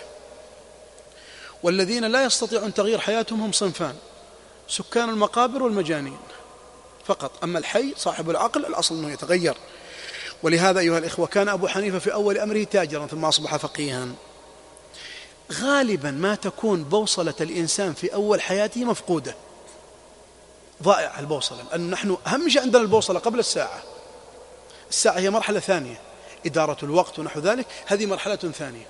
والذين لا يستطيعون تغيير حياتهم هم صنفان: سكان المقابر والمجانين فقط. أما الحي صاحب العقل الأصل أنه يتغير. ولهذا أيها الإخوة كان أبو حنيفة في أول أمره تاجرا ثم أصبح فقيها. غالبا ما تكون بوصلة الإنسان في أول حياته مفقودة، ضائع البوصلة، لأن نحن أهم شيء عندنا البوصلة قبل الساعة. الساعة هي مرحلة ثانية، إدارة الوقت ونحو ذلك هذه مرحلة ثانية.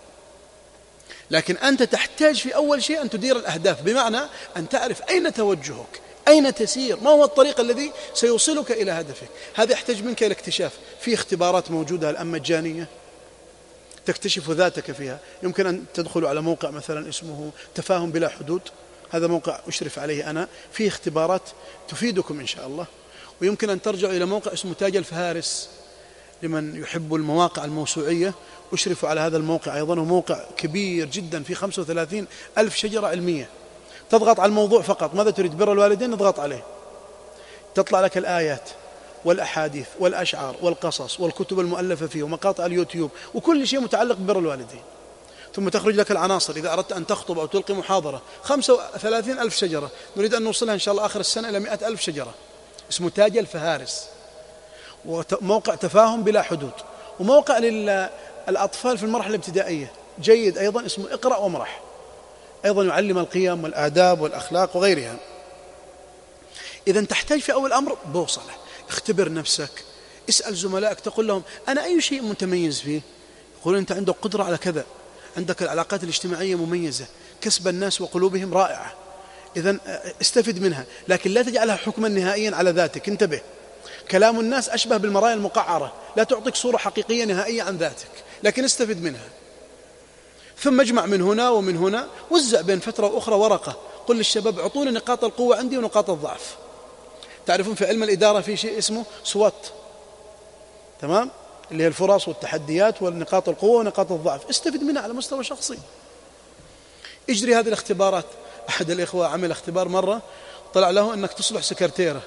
لكن أنت تحتاج في أول شيء أن تدير الأهداف، بمعنى أن تعرف أين توجهك، أين تسير، ما هو الطريق الذي سيوصلك إلى هدفك. هذا يحتاج منك إلى اكتشاف. في اختبارات موجودة الآن مجانية تكتشف ذاتك فيها. يمكن أن تدخل على موقع مثلا اسمه تفاهم بلا حدود، هذا موقع أشرف عليه أنا، فيه اختبارات تفيدكم إن شاء الله. ويمكن أن ترجع إلى موقع اسمه تاج الفهارس لمن يحب المواقع الموسوعية، أشرف على هذا الموقع أيضا، وموقع كبير جدا فيه خمسة وثلاثين ألف شجرة علمية. تضغط على الموضوع فقط، ماذا تريد؟ بر الوالدين، اضغط عليه، تطلع لك الآيات والأحاديث والأشعار والقصص والكتب المؤلفة فيه ومقاطع اليوتيوب وكل شيء متعلق ببر الوالدين. ثم تخرج لك العناصر إذا أردت أن تخطب أو تلقي محاضرة. خمسة وثلاثين ألف شجرة، نريد أن نوصلها إن شاء الله آخر السنة إلى مئة ألف شجرة، اسمه تاج الفهارس. وموقع تفاهم بلا حدود، وموقع للأطفال في المرحلة الابتدائية جيد أيضا اسمه اقرأ وامرح، أيضا يعلم القيم والآداب والأخلاق وغيرها. إذن تحتاج في أول أمر بوصلة، اختبر نفسك، اسأل زملائك، تقول لهم أنا أي شيء متميز فيه؟ يقول أنت عندك قدرة على كذا، عندك العلاقات الاجتماعية مميزة، كسب الناس وقلوبهم رائعة، إذن استفد منها، لكن لا تجعلها حكما نهائيا على ذاتك. انتبه، كلام الناس أشبه بالمرايا المقعرة، لا تعطيك صورة حقيقية نهائية عن ذاتك، لكن استفد منها. ثم اجمع من هنا ومن هنا، وزع بين فترة وأخرى ورقة، قل للشباب اعطوني نقاط القوة عندي ونقاط الضعف. تعرفون في علم الإدارة في شيء اسمه سوات، تمام، اللي هي الفرص والتحديات والنقاط القوة ونقاط الضعف، استفد منها على مستوى شخصي. اجري هذه الاختبارات. أحد الإخوة عمل اختبار مرة، طلع له أنك تصلح سكرتيرة،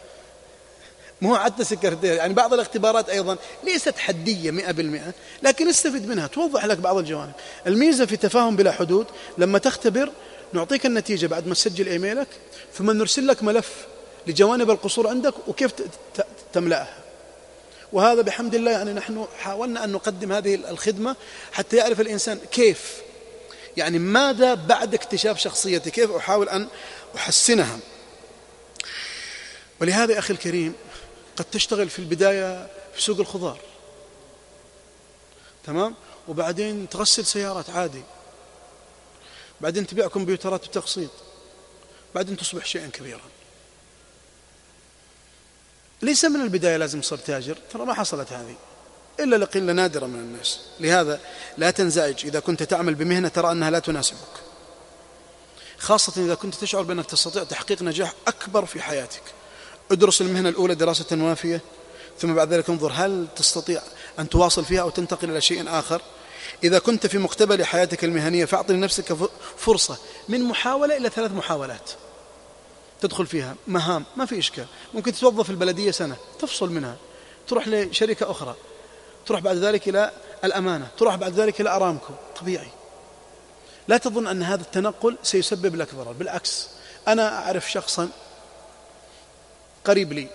مو حتى سكرتير، يعني بعض الاختبارات أيضا ليست حدية مئة بالمئة، لكن استفد منها، توضح لك بعض الجوانب. الميزة في تفاهم بلا حدود لما تختبر نعطيك النتيجة بعد ما تسجل إيميلك، ثم نرسل لك ملف لجوانب القصور عندك وكيف تملأها. وهذا بحمد الله يعني نحن حاولنا أن نقدم هذه الخدمة حتى يعرف الإنسان كيف، يعني ماذا بعد اكتشاف شخصيتي، كيف أحاول أن أحسنها. ولهذا أخي الكريم قد تشتغل في البداية في سوق الخضار، تمام، وبعدين تغسل سيارات عادي، بعدين تبيع كمبيوترات بتقسيط، بعدين تصبح شيئا كبيرا. ليس من البداية لازم تصير تاجر، ترى ما حصلت هذه إلا لقلة نادرة من الناس. لهذا لا تنزعج إذا كنت تعمل بمهنة ترى أنها لا تناسبك. خاصة إذا كنت تشعر بأنك تستطيع تحقيق نجاح أكبر في حياتك. ادرس المهنة الأولى دراسة وافية، ثم بعد ذلك انظر هل تستطيع أن تواصل فيها أو تنتقل إلى شيء آخر. إذا كنت في مقتبل حياتك المهنية فأعطي لنفسك فرصة من محاولة إلى ثلاث محاولات تدخل فيها مهام، ما في إشكال. ممكن تتوظف في البلدية سنة تفصل منها، تروح لشركة أخرى، تروح بعد ذلك إلى الأمانة، تروح بعد ذلك إلى أرامكو. طبيعي. لا تظن أن هذا التنقل سيسبب لك ضرر، بالعكس. أنا أعرف شخصا قريب لي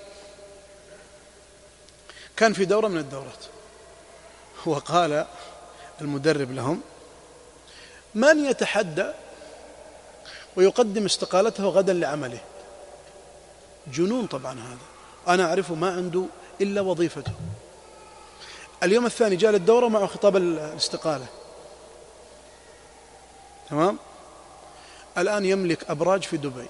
كان في دورة من الدورات، وقال المدرب لهم: من يتحدى ويقدم استقالته غدا لعمله؟ جنون طبعا هذا، أنا أعرفه ما عنده إلا وظيفته. اليوم الثاني جاء للدورة معه خطاب الاستقالة، تمام؟ الآن يملك أبراج في دبي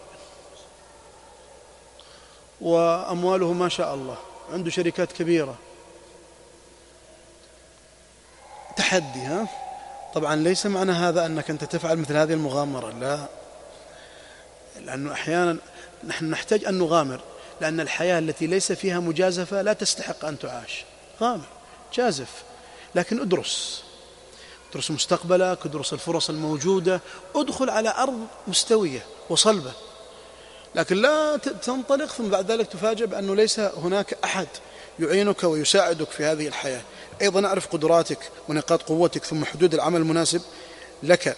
وأمواله ما شاء الله، عنده شركات كبيرة. تحدي، ها؟ طبعا ليس معنى هذا أنك أنت تفعل مثل هذه المغامرة، لا، لأنه أحيانا نحن نحتاج أن نغامر، لأن الحياة التي ليس فيها مجازفة لا تستحق أن تعاش. غامر، جازف، لكن ادرس ادرس مستقبلك، ادرس الفرص الموجودة، ادخل على أرض مستوية وصلبة، لكن لا تنطلق ثم بعد ذلك تفاجأ بأنه ليس هناك أحد يعينك ويساعدك في هذه الحياة. أيضا أعرف قدراتك ونقاط قوتك ثم حدود العمل المناسب لك.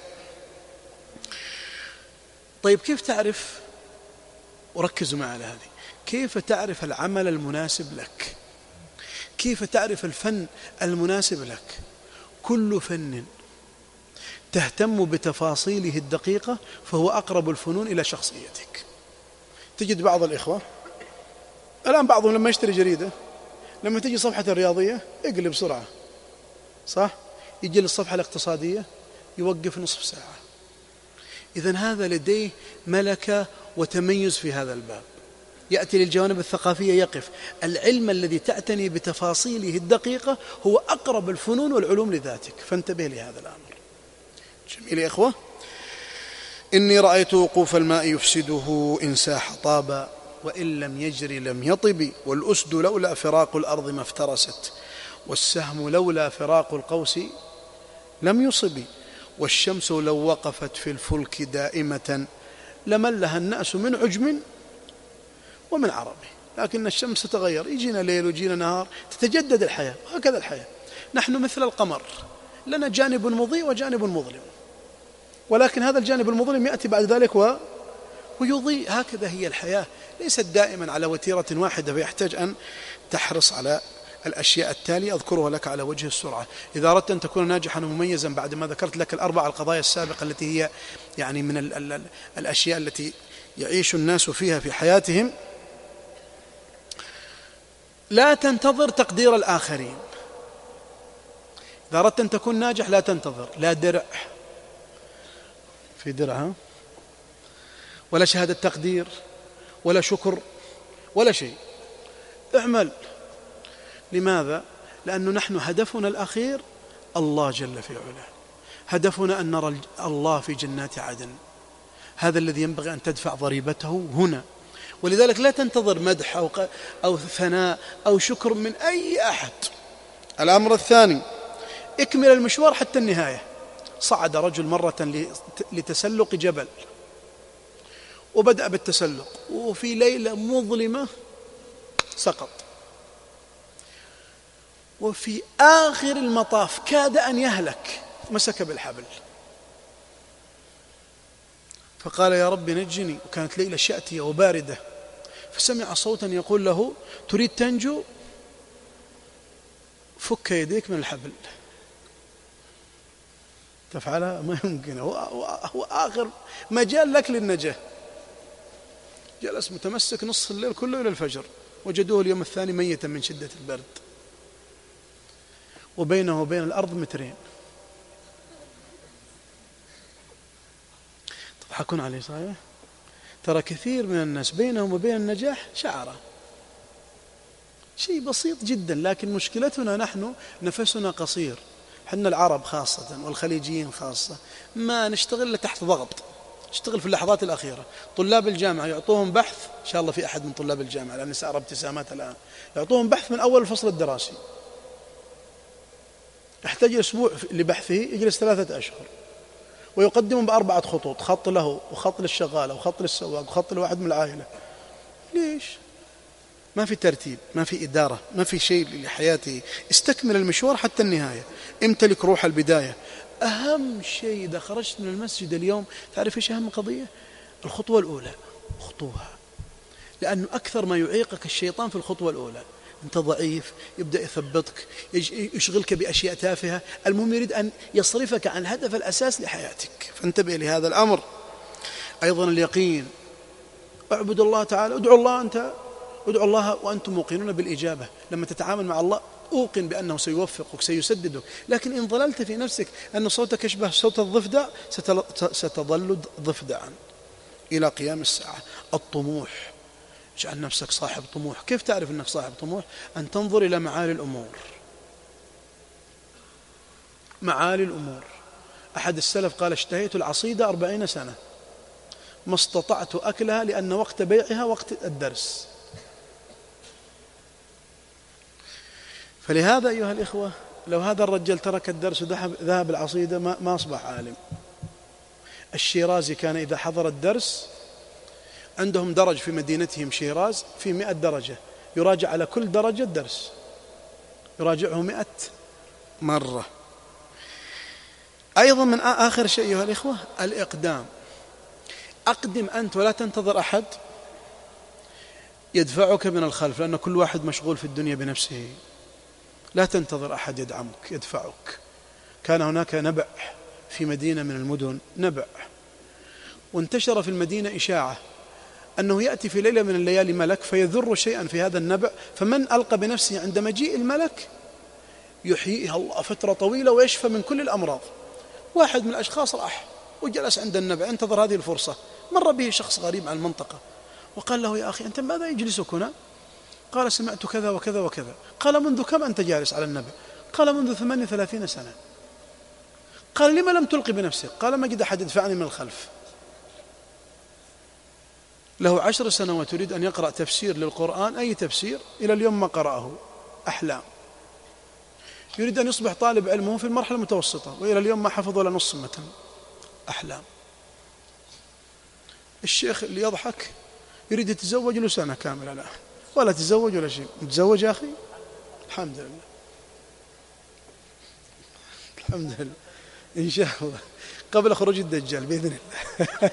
طيب كيف تعرف، وركزوا معي على هذه، كيف تعرف العمل المناسب لك؟ كيف تعرف الفن المناسب لك؟ كل فن تهتم بتفاصيله الدقيقة فهو أقرب الفنون إلى شخصيتك. تجد بعض الإخوة الآن بعضهم لما يشتري جريدة، لما تجي صفحة الرياضية يقلب بسرعة، صح؟ يجي للصفحة الاقتصادية يوقف نصف ساعة. إذن هذا لديه ملكة وتميز في هذا الباب. يأتي للجوانب الثقافية يقف. العلم الذي تعتني بتفاصيله الدقيقة هو أقرب الفنون والعلوم لذاتك، فانتبه لهذا الأمر. جميل يا إخوة. إني رأيت وقوف الماء يفسده إن ساح طابا وإن لم يجري لم يطب، والأسد لولا فراق الأرض ما افترست، والسهم لولا فراق القوس لم يصب، والشمس لو وقفت في الفلك دائمة لملها الناس من عجم ومن عربي. لكن الشمس تتغير، يجينا ليل ويجينا نهار، تتجدد الحياة، وهكذا الحياة. نحن مثل القمر، لنا جانب مضيء وجانب مظلم، ولكن هذا الجانب المظلم يأتي بعد ذلك و... ويضيء. هكذا هي الحياة، ليست دائما على وتيرة واحدة، فيحتاج أن تحرص على الأشياء التالية أذكرها لك على وجه السرعة. إذا أردت أن تكون ناجحا ومميزا بعد ما ذكرت لك الأربع القضايا السابقة التي هي يعني من ال ال ال الأشياء التي يعيش الناس فيها في حياتهم، لا تنتظر تقدير الآخرين. إذا أردت أن تكون ناجح لا تنتظر لا درع، في درع ولا شهادة تقدير ولا شكر ولا شيء. اعمل. لماذا؟ لأنه نحن هدفنا الأخير الله جل في علاه، هدفنا أن نرى الله في جنات عدن، هذا الذي ينبغي أن تدفع ضريبته هنا. ولذلك لا تنتظر مدح أو, أو ثناء أو شكر من أي أحد. الأمر الثاني، اكمل المشوار حتى النهاية. صعد رجل مرة لتسلق جبل، وبدأ بالتسلق، وفي ليلة مظلمة سقط، وفي آخر المطاف كاد أن يهلك، مسك بالحبل فقال يا رب نجني. وكانت ليلة شاتية وباردة، فسمع صوتا يقول له تريد تنجو؟ فك يديك من الحبل. تفعلها؟ ما يمكن، هو, هو آخر مجال لك للنجاة. جلس متمسك نصف الليل كله إلى الفجر، وجدوه اليوم الثاني ميتا من شدة البرد، وبينه وبين الأرض مترين. تضحكون عليه صحيح؟ ترى كثير من الناس بينهم وبين النجاح شعرة، شيء بسيط جدا، لكن مشكلتنا نحن نفسنا قصير. حنا العرب خاصة والخليجيين خاصة ما نشتغل تحت ضغط، اشتغل في اللحظات الأخيرة. طلاب الجامعة يعطوهم بحث، إن شاء الله في أحد من طلاب الجامعة لأني سأرى ابتسامات الآن، يعطوهم بحث من أول الفصل الدراسي، يحتاج أسبوع لبحثه، يجلس ثلاثة أشهر، ويقدم بأربعة خطوط، خط له وخط للشغالة وخط للسواق وخط لواحد من العائلة. ليش؟ ما في ترتيب، ما في إدارة، ما في شيء لحياته. استكمل المشوار حتى النهاية، امتلك روح البداية. أهم شيء إذا خرجت من المسجد اليوم، تعرف إيش أهم قضية؟ الخطوة الأولى، خطوها، لأنه أكثر ما يعيقك الشيطان في الخطوة الأولى. أنت ضعيف، يبدأ يثبطك، يشغلك بأشياء تافهة، المهم يريد أن يصرفك عن الهدف الأساس لحياتك، فانتبه لهذا الأمر. أيضا اليقين، اعبد الله تعالى، ادعو الله، أنت ادعو الله وأنتم موقنون بالإجابة. لما تتعامل مع الله أوقن بأنه سيوفقك سيسددك، لكن إن ظللت في نفسك أن صوتك يشبه صوت الضفدع ستظل ضفدعا إلى قيام الساعة. الطموح، اجعل نفسك صاحب طموح. كيف تعرف أنك صاحب طموح؟ أن تنظر إلى معالي الأمور. معالي الأمور. أحد السلف قال: اشتهيت العصيدة أربعين سنة ما استطعت أكلها لأن وقت بيعها وقت الدرس. فلهذا أيها الإخوة، لو هذا الرجل ترك الدرس وذهب ذهب العصيدة ما, ما أصبح عالم. الشيرازي كان إذا حضر الدرس، عندهم درج في مدينتهم شيراز في مئة درجة، يراجع على كل درجة درس، يراجعه مئة مرة. أيضا من آخر شيء أيها الإخوة الإقدام. أقدم أنت ولا تنتظر أحد يدفعك من الخلف، لأن كل واحد مشغول في الدنيا بنفسه. لا تنتظر أحد يدعمك يدفعك. كان هناك نبع في مدينة من المدن، نبع، وانتشر في المدينة إشاعة أنه يأتي في ليلة من الليالي ملك فيذر شيئا في هذا النبع، فمن ألقى بنفسه عند مجيء الملك يحييها الله فترة طويلة ويشفى من كل الأمراض. واحد من الأشخاص راح وجلس عند النبع انتظر هذه الفرصة، مر به شخص غريب عن المنطقة وقال له: يا أخي أنت ماذا يجلسك هنا؟ قال: سمعت كذا وكذا وكذا. قال: منذ كم أنت جالس على النبع؟ قال: منذ ثمانية وثلاثين سنة. قال: لما لم تلقي بنفسك؟ قال: ما قد أحد يدفعني من الخلف. له عشر سنوات يريد أن يقرأ تفسير للقرآن، أي تفسير، إلى اليوم ما قرأه. أحلام. يريد أن يصبح طالب علمه في المرحلة المتوسطة، وإلى اليوم ما حفظ ولا نص متن. أحلام. الشيخ اللي يضحك يريد يتزوج له سنة كاملة الآن، ولا تزوج ولا شيء. متزوج يا أخي؟ الحمد لله، الحمد لله، إن شاء الله قبل خروج الدجال بإذن الله.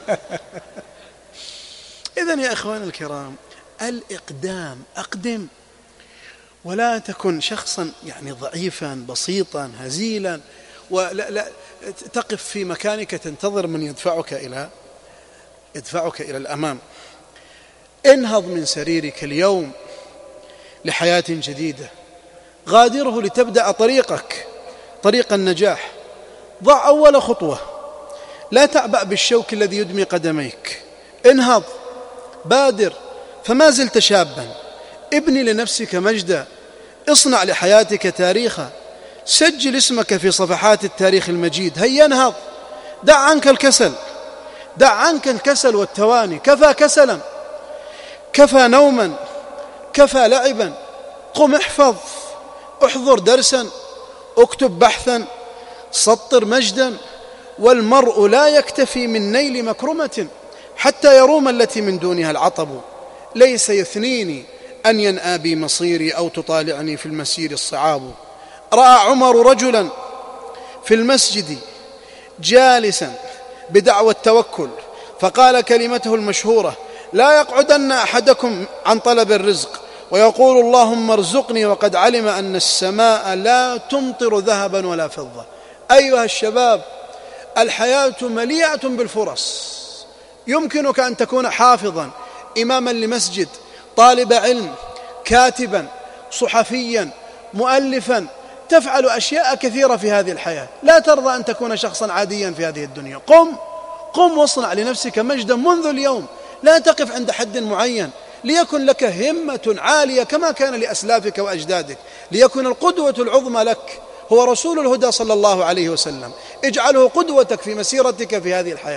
إذن يا إخوان الكرام، الإقدام، أقدم، ولا تكن شخصا يعني ضعيفا بسيطا هزيلا، ولا لا تقف في مكانك تنتظر من يدفعك إلى يدفعك إلى الأمام. انهض من سريرك اليوم لحياة جديدة، غادره لتبدأ طريقك، طريق النجاح. ضع أول خطوة، لا تعبأ بالشوك الذي يدمي قدميك. انهض، بادر، فما زلت شابا. ابني لنفسك مجدا، اصنع لحياتك تاريخا، سجل اسمك في صفحات التاريخ المجيد. هيا انهض، دع عنك الكسل، دع عنك الكسل والتواني. كفى كسلا، كفى نوما، كفى لعبا. قم احفظ، احضر درسا، اكتب بحثا، سطر مجدا. والمرء لا يكتفي من نيل مكرمة حتى يروم التي من دونها العطب. ليس يثنيني أن ينأى بي مصيري أو تطالعني في المسير الصعاب. رأى عمر رجلا في المسجد جالسا بدعوى التوكل، فقال كلمته المشهورة: لا يقعدن أحدكم عن طلب الرزق ويقول اللهم ارزقني وقد علم أن السماء لا تمطر ذهبا ولا فضة. أيها الشباب، الحياة مليئة بالفرص. يمكنك أن تكون حافظا، إماما لمسجد، طالب علم، كاتبا، صحفيا، مؤلفا، تفعل أشياء كثيرة في هذه الحياة. لا ترضى أن تكون شخصا عاديا في هذه الدنيا. قم قم واصنع لنفسك مجدا منذ اليوم. لا تقف عند حد معين، ليكن لك همة عالية كما كان لأسلافك وأجدادك. ليكن القدوة العظمى لك هو رسول الهدى صلى الله عليه وسلم. اجعله قدوتك في مسيرتك في هذه الحياة.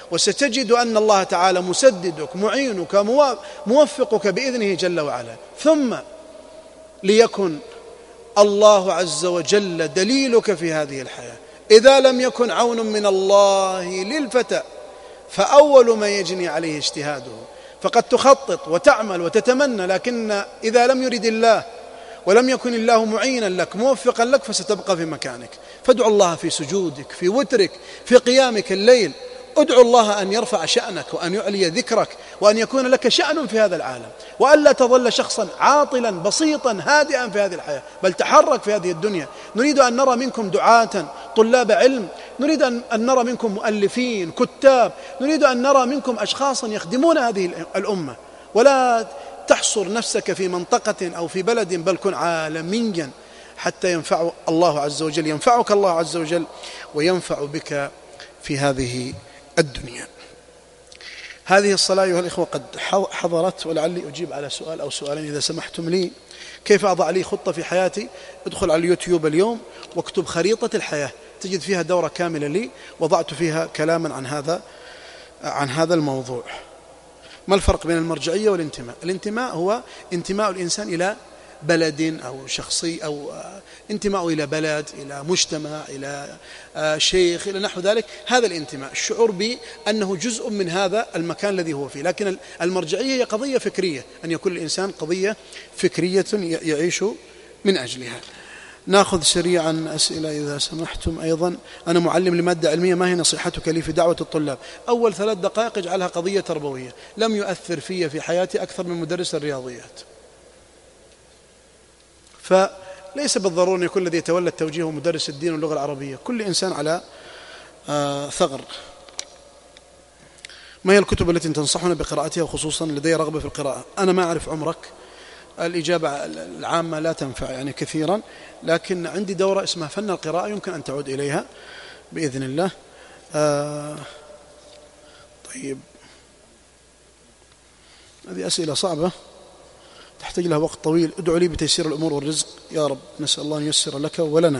وستجد أن الله تعالى مسددك معينك موفقك بإذنه جل وعلا. ثم ليكن الله عز وجل دليلك في هذه الحياة. إذا لم يكن عون من الله للفتى فأول ما يجني عليه اجتهاده. فقد تخطط وتعمل وتتمنى، لكن إذا لم يرد الله ولم يكن الله معينا لك موفقا لك فستبقى في مكانك. فادعو الله في سجودك، في وترك، في قيامك الليل، ادعو الله أن يرفع شأنك وأن يعلي ذكرك وأن يكون لك شأن في هذا العالم، وألا تظل شخصا عاطلا بسيطا هادئا في هذه الحياة، بل تحرك في هذه الدنيا. نريد أن نرى منكم دعاة طلاب علم، نريد أن نرى منكم مؤلفين كتاب، نريد أن نرى منكم أشخاصا يخدمون هذه الأمة. ولا تحصر نفسك في منطقة أو في بلد، بل كن عالميا حتى ينفع الله عز وجل، ينفعك الله عز وجل وينفع بك في هذه الدنيا. هذه الصلاة أيها الإخوة قد حضرت، ولعلي أجيب على سؤال أو سؤالين إذا سمحتم لي. كيف أضع لي خطة في حياتي؟ ادخل على اليوتيوب اليوم واكتب خريطة الحياة، تجد فيها دورة كاملة لي وضعت فيها كلاما عن هذا عن هذا الموضوع. ما الفرق بين المرجعية والانتماء؟ الانتماء هو انتماء الإنسان إلى بلد أو شخصي، أو انتماء إلى بلد، إلى مجتمع، إلى شيخ، إلى نحو ذلك. هذا الانتماء، الشعور بأنه جزء من هذا المكان الذي هو فيه. لكن المرجعية هي قضية فكرية، أن يكون الإنسان قضية فكرية يعيش من أجلها. نأخذ سريعا أسئلة إذا سمحتم. أيضا أنا معلم لمادة علمية، ما هي نصيحتك لي في دعوة الطلاب؟ أول ثلاث دقائق اجعلها قضية تربوية. لم يؤثر في في حياتي أكثر من مدرس الرياضيات، فليس بالضرورة أن يكون الذي يتولى التوجيه هو مدرس الدين واللغة العربية. كل إنسان على آه ثغر. ما هي الكتب التي تنصحنا بقراءتها، وخصوصا لدي رغبة في القراءة؟ أنا ما أعرف عمرك، الإجابة العامة لا تنفع يعني كثيرا، لكن عندي دورة اسمها فن القراءة يمكن أن تعود إليها بإذن الله. آه طيب، هذه أسئلة صعبة تحتاج لها وقت طويل. ادعو لي بتيسير الأمور والرزق يا رب، نسأل الله أن ييسر لك ولنا.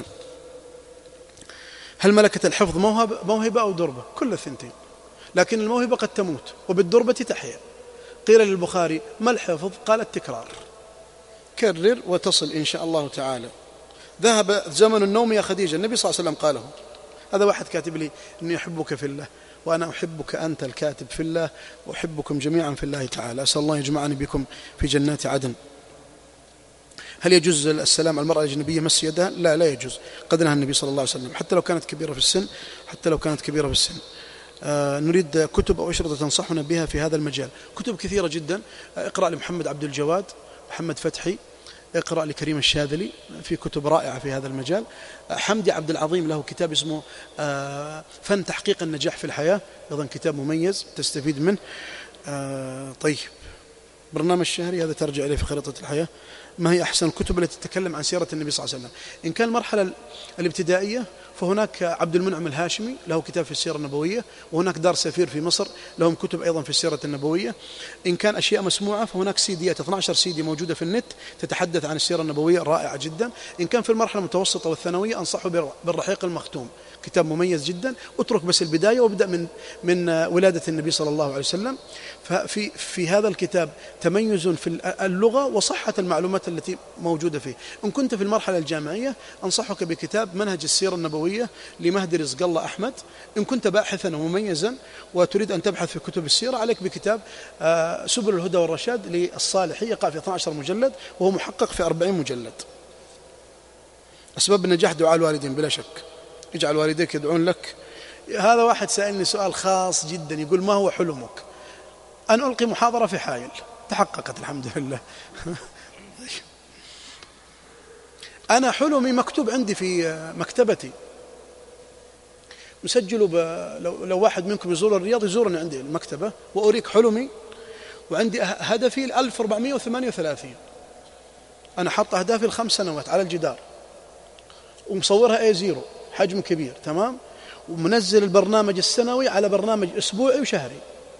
هل ملكة الحفظ موهبة, موهبة أو دربة؟ كل الثنتين، لكن الموهبة قد تموت وبالدربة تحيا. قيل للبخاري ما الحفظ؟ قال التكرار، كرر وتصل إن شاء الله تعالى. ذهب زمن النوم يا خديجة، النبي صلى الله عليه وسلم قاله. هذا واحد كاتب لي إني أحبك في الله، وأنا أحبك أنت الكاتب في الله، وأحبكم جميعا في الله تعالى. أسأل الله يجمعني بكم في جنات عدن. هل يجوز السلام على المرأة الأجنبية مس يدها؟ لا، لا يجوز. قد نهى النبي صلى الله عليه وسلم، حتى لو كانت كبيرة في السن، حتى لو كانت كبيرة في السن. آه نريد كتب أو أشرطة تنصحنا بها في هذا المجال. كتب كثيرة جدا. آه اقرأ لمحمد عبد الجواد، محمد فتحي، اقرأ لكريم الشاذلي، في كتب رائعة في هذا المجال. حمدي عبد العظيم له كتاب اسمه فن تحقيق النجاح في الحياة، أيضا كتاب مميز تستفيد منه. طيب، برنامج شهري هذا ترجع إليه في خريطة الحياة. ما هي أحسن الكتب التي تتكلم عن سيرة النبي صلى الله عليه وسلم؟ إن كان المرحلة الابتدائية فهناك عبد المنعم الهاشمي له كتاب في السيرة النبوية، وهناك دار سفير في مصر لهم كتب أيضا في السيرة النبوية. إن كان أشياء مسموعة فهناك سيديات اثنتي عشرة سيدي موجودة في النت تتحدث عن السيرة النبوية، رائعة جدا. إن كان في المرحلة المتوسطة والثانوية أنصحه بالرحيق المختوم، كتاب مميز جدا. اترك بس البداية وابدأ من من ولادة النبي صلى الله عليه وسلم. ففي في هذا الكتاب تميز في اللغة وصحة المعلومات التي موجودة فيه. إن كنت في المرحلة الجامعية أنصحك بكتاب منهج السيرة النبوية لمهدي رزق الله أحمد. إن كنت باحثا ومميزا وتريد أن تبحث في كتب السيرة عليك بكتاب سبل الهدى والرشاد للصالحي، يقع في اثني عشر مجلد وهو محقق في أربعين مجلد. أسباب النجاح دعاء الوالدين بلا شك، اجعل والديك يدعون لك. هذا واحد سألني سؤال خاص جدا، يقول ما هو حلمك؟ أن ألقي محاضرة في حائل، تحققت الحمد لله. أنا حلمي مكتوب عندي في مكتبتي، مسجله ب... لو... لو واحد منكم يزور الرياض يزورني عندي المكتبة وأريك حلمي. وعندي هدفي ألف وأربعمائة وثمانية وثلاثين، أنا حط أهدافي الخمس سنوات على الجدار ومصورها اي زيرو، حجم كبير تمام، ومنزل البرنامج السنوي على برنامج أسبوعي وشهري.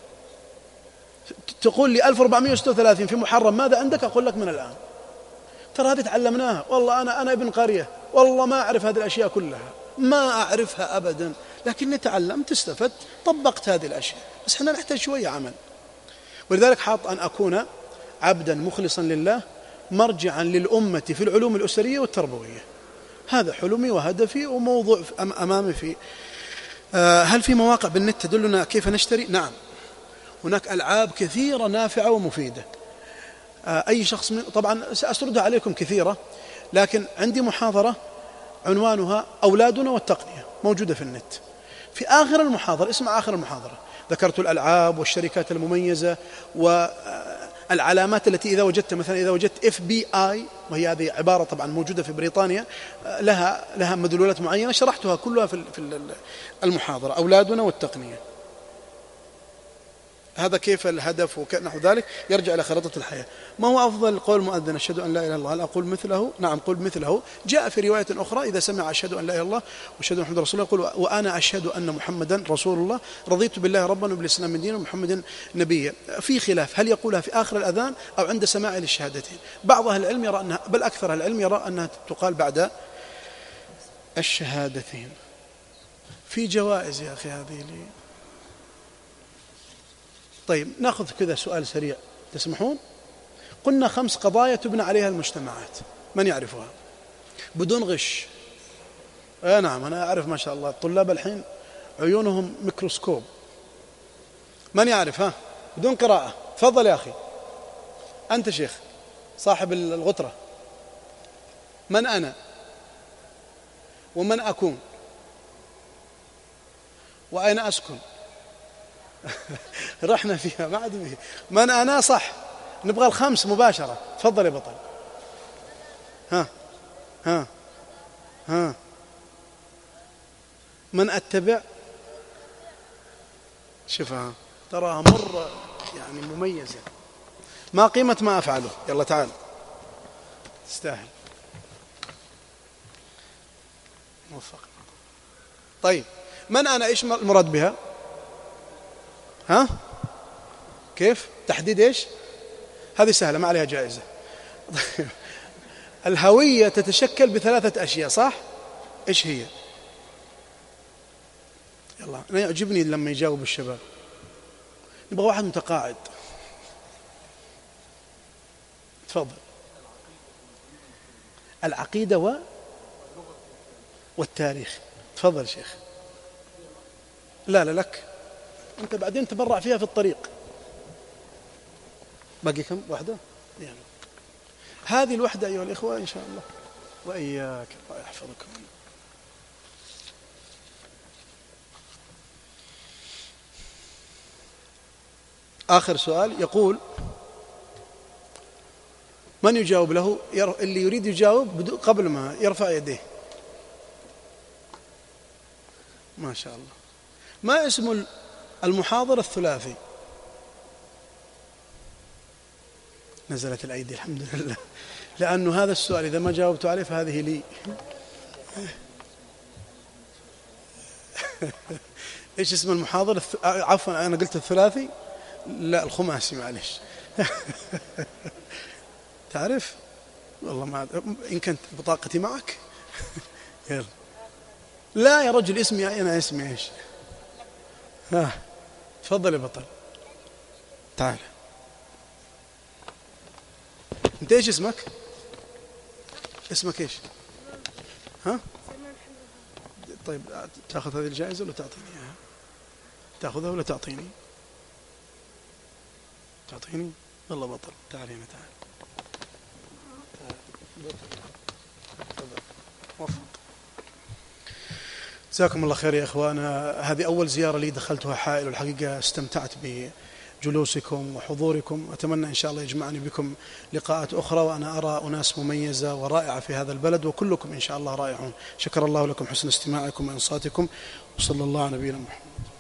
تقول لي ألف وأربعمائة وستة وثلاثين في محرم ماذا عندك؟ أقول لك من الآن. ترى هذه تعلمناها، والله أنا أنا ابن قرية، والله ما أعرف هذه الأشياء كلها، ما أعرفها أبدا، لكني تعلمت، استفدت، طبقت هذه الأشياء. بس احنا نحتاج شوية عمل. ولذلك حاط أن أكون عبدا مخلصا لله مرجعا للأمة في العلوم الأسرية والتربوية. هذا حلمي وهدفي وموضوع أمامي. في آه هل في مواقع بالنت تدلنا كيف نشتري؟ نعم، هناك ألعاب كثيرة نافعة ومفيدة. آه أي شخص من طبعا سأسردها عليكم كثيرة، لكن عندي محاضرة عنوانها أولادنا والتقنية، موجودة في النت. في آخر المحاضرة، اسمع آخر المحاضرة، ذكرت الألعاب والشركات المميزة والعلامات التي إذا وجدت مثلا إذا وجدت إف بي آي، وهي هذه عبارة طبعا موجودة في بريطانيا، لها لها مدلولات معينة، شرحتها كلها في المحاضرة أولادنا والتقنية. هذا كيف الهدف ونحو ذلك، يرجع إلى خريطة الحياة. ما هو أفضل قول مؤذن أشهد أن لا إله إلا الله؟ هل أقول مثله؟ نعم، قل مثله. جاء في رواية أخرى إذا سمع أشهد أن لا إله إلا الله وأشهد أن محمدا رسول الله يقول وأنا أشهد أن محمدا رسول الله، رضيت بالله ربا وبالإسلام من دينا ومحمد نبيا. في خلاف هل يقولها في آخر الأذان أو عند سماع للشهادتين. بعض أهل العلم يرى أنها، بل أكثر أهل العلم يرى أنها تقال بعد الشهادتين. في جوائز يا أخي هذه لي. طيب نأخذ كذا سؤال سريع تسمحون. قلنا خمس قضايا تبنى عليها المجتمعات، من يعرفها بدون غش؟ آه نعم، أنا أعرف ما شاء الله الطلاب الحين عيونهم ميكروسكوب. من يعرف؟ ها، بدون قراءة. تفضل يا أخي، أنت شيخ صاحب الغترة. من أنا ومن أكون وأين أسكن؟ رحنا فيها ما عاد فيها. من أنا صح، نبغى الخمس مباشرة. تفضل يا بطل. ها ها ها من أتبع؟ شوفها تراها مرة يعني مميزة. ما قيمة ما أفعله؟ يلا تعال، تستاهل. موفق. طيب من أنا إيش المراد بها؟ ها كيف تحديد إيش؟ هذه سهلة ما عليها جائزة. الهوية تتشكل بثلاثة أشياء صح؟ إيش هي؟ يلا أنا يعجبني لما يجاوب الشباب. نبغى واحد متقاعد. تفضل. العقيدة و والتاريخ. تفضل شيخ. لا لا لك أنت بعدين تبرع فيها في الطريق. باقي كم واحدة يعني. هذه الوحدة أيها الإخوة إن شاء الله وإياك الله يحفظكم. آخر سؤال يقول من يجاوب له؟ اللي يريد يجاوب قبل ما يرفع يديه. ما شاء الله. ما اسم المحاضر الثلاثي؟ نزلت الأيدي الحمد لله، لأنه هذا السؤال إذا ما جاوبت عليه فهذه لي. إيش اسم المحاضر؟ عفوا أنا قلت الثلاثي، لا الخماسي معلش. تعرف والله ما إن كنت بطاقتي معك. يلا. لا يا رجل اسمي أنا اسمي إيش؟ ها تفضل يا بطل تعال. انت ايش اسمك؟ اسمك ايش؟ ها؟ طيب تاخذ هذه الجائزة ولا تعطيني اياها؟ تاخذها ولا تعطيني؟ تعطيني؟ والله بطل. تعال هنا تعال. موفق. جزاكم الله خير يا إخوانا. هذه أول زيارة لي دخلتها حائل، والحقيقة استمتعت بجلوسكم وحضوركم. أتمنى إن شاء الله يجمعني بكم لقاءات أخرى، وأنا أرى أناس مميزة ورائعة في هذا البلد، وكلكم إن شاء الله رائعون. شكر الله لكم حسن استماعكم وإنصاتكم، وصلى الله على نبينا محمد.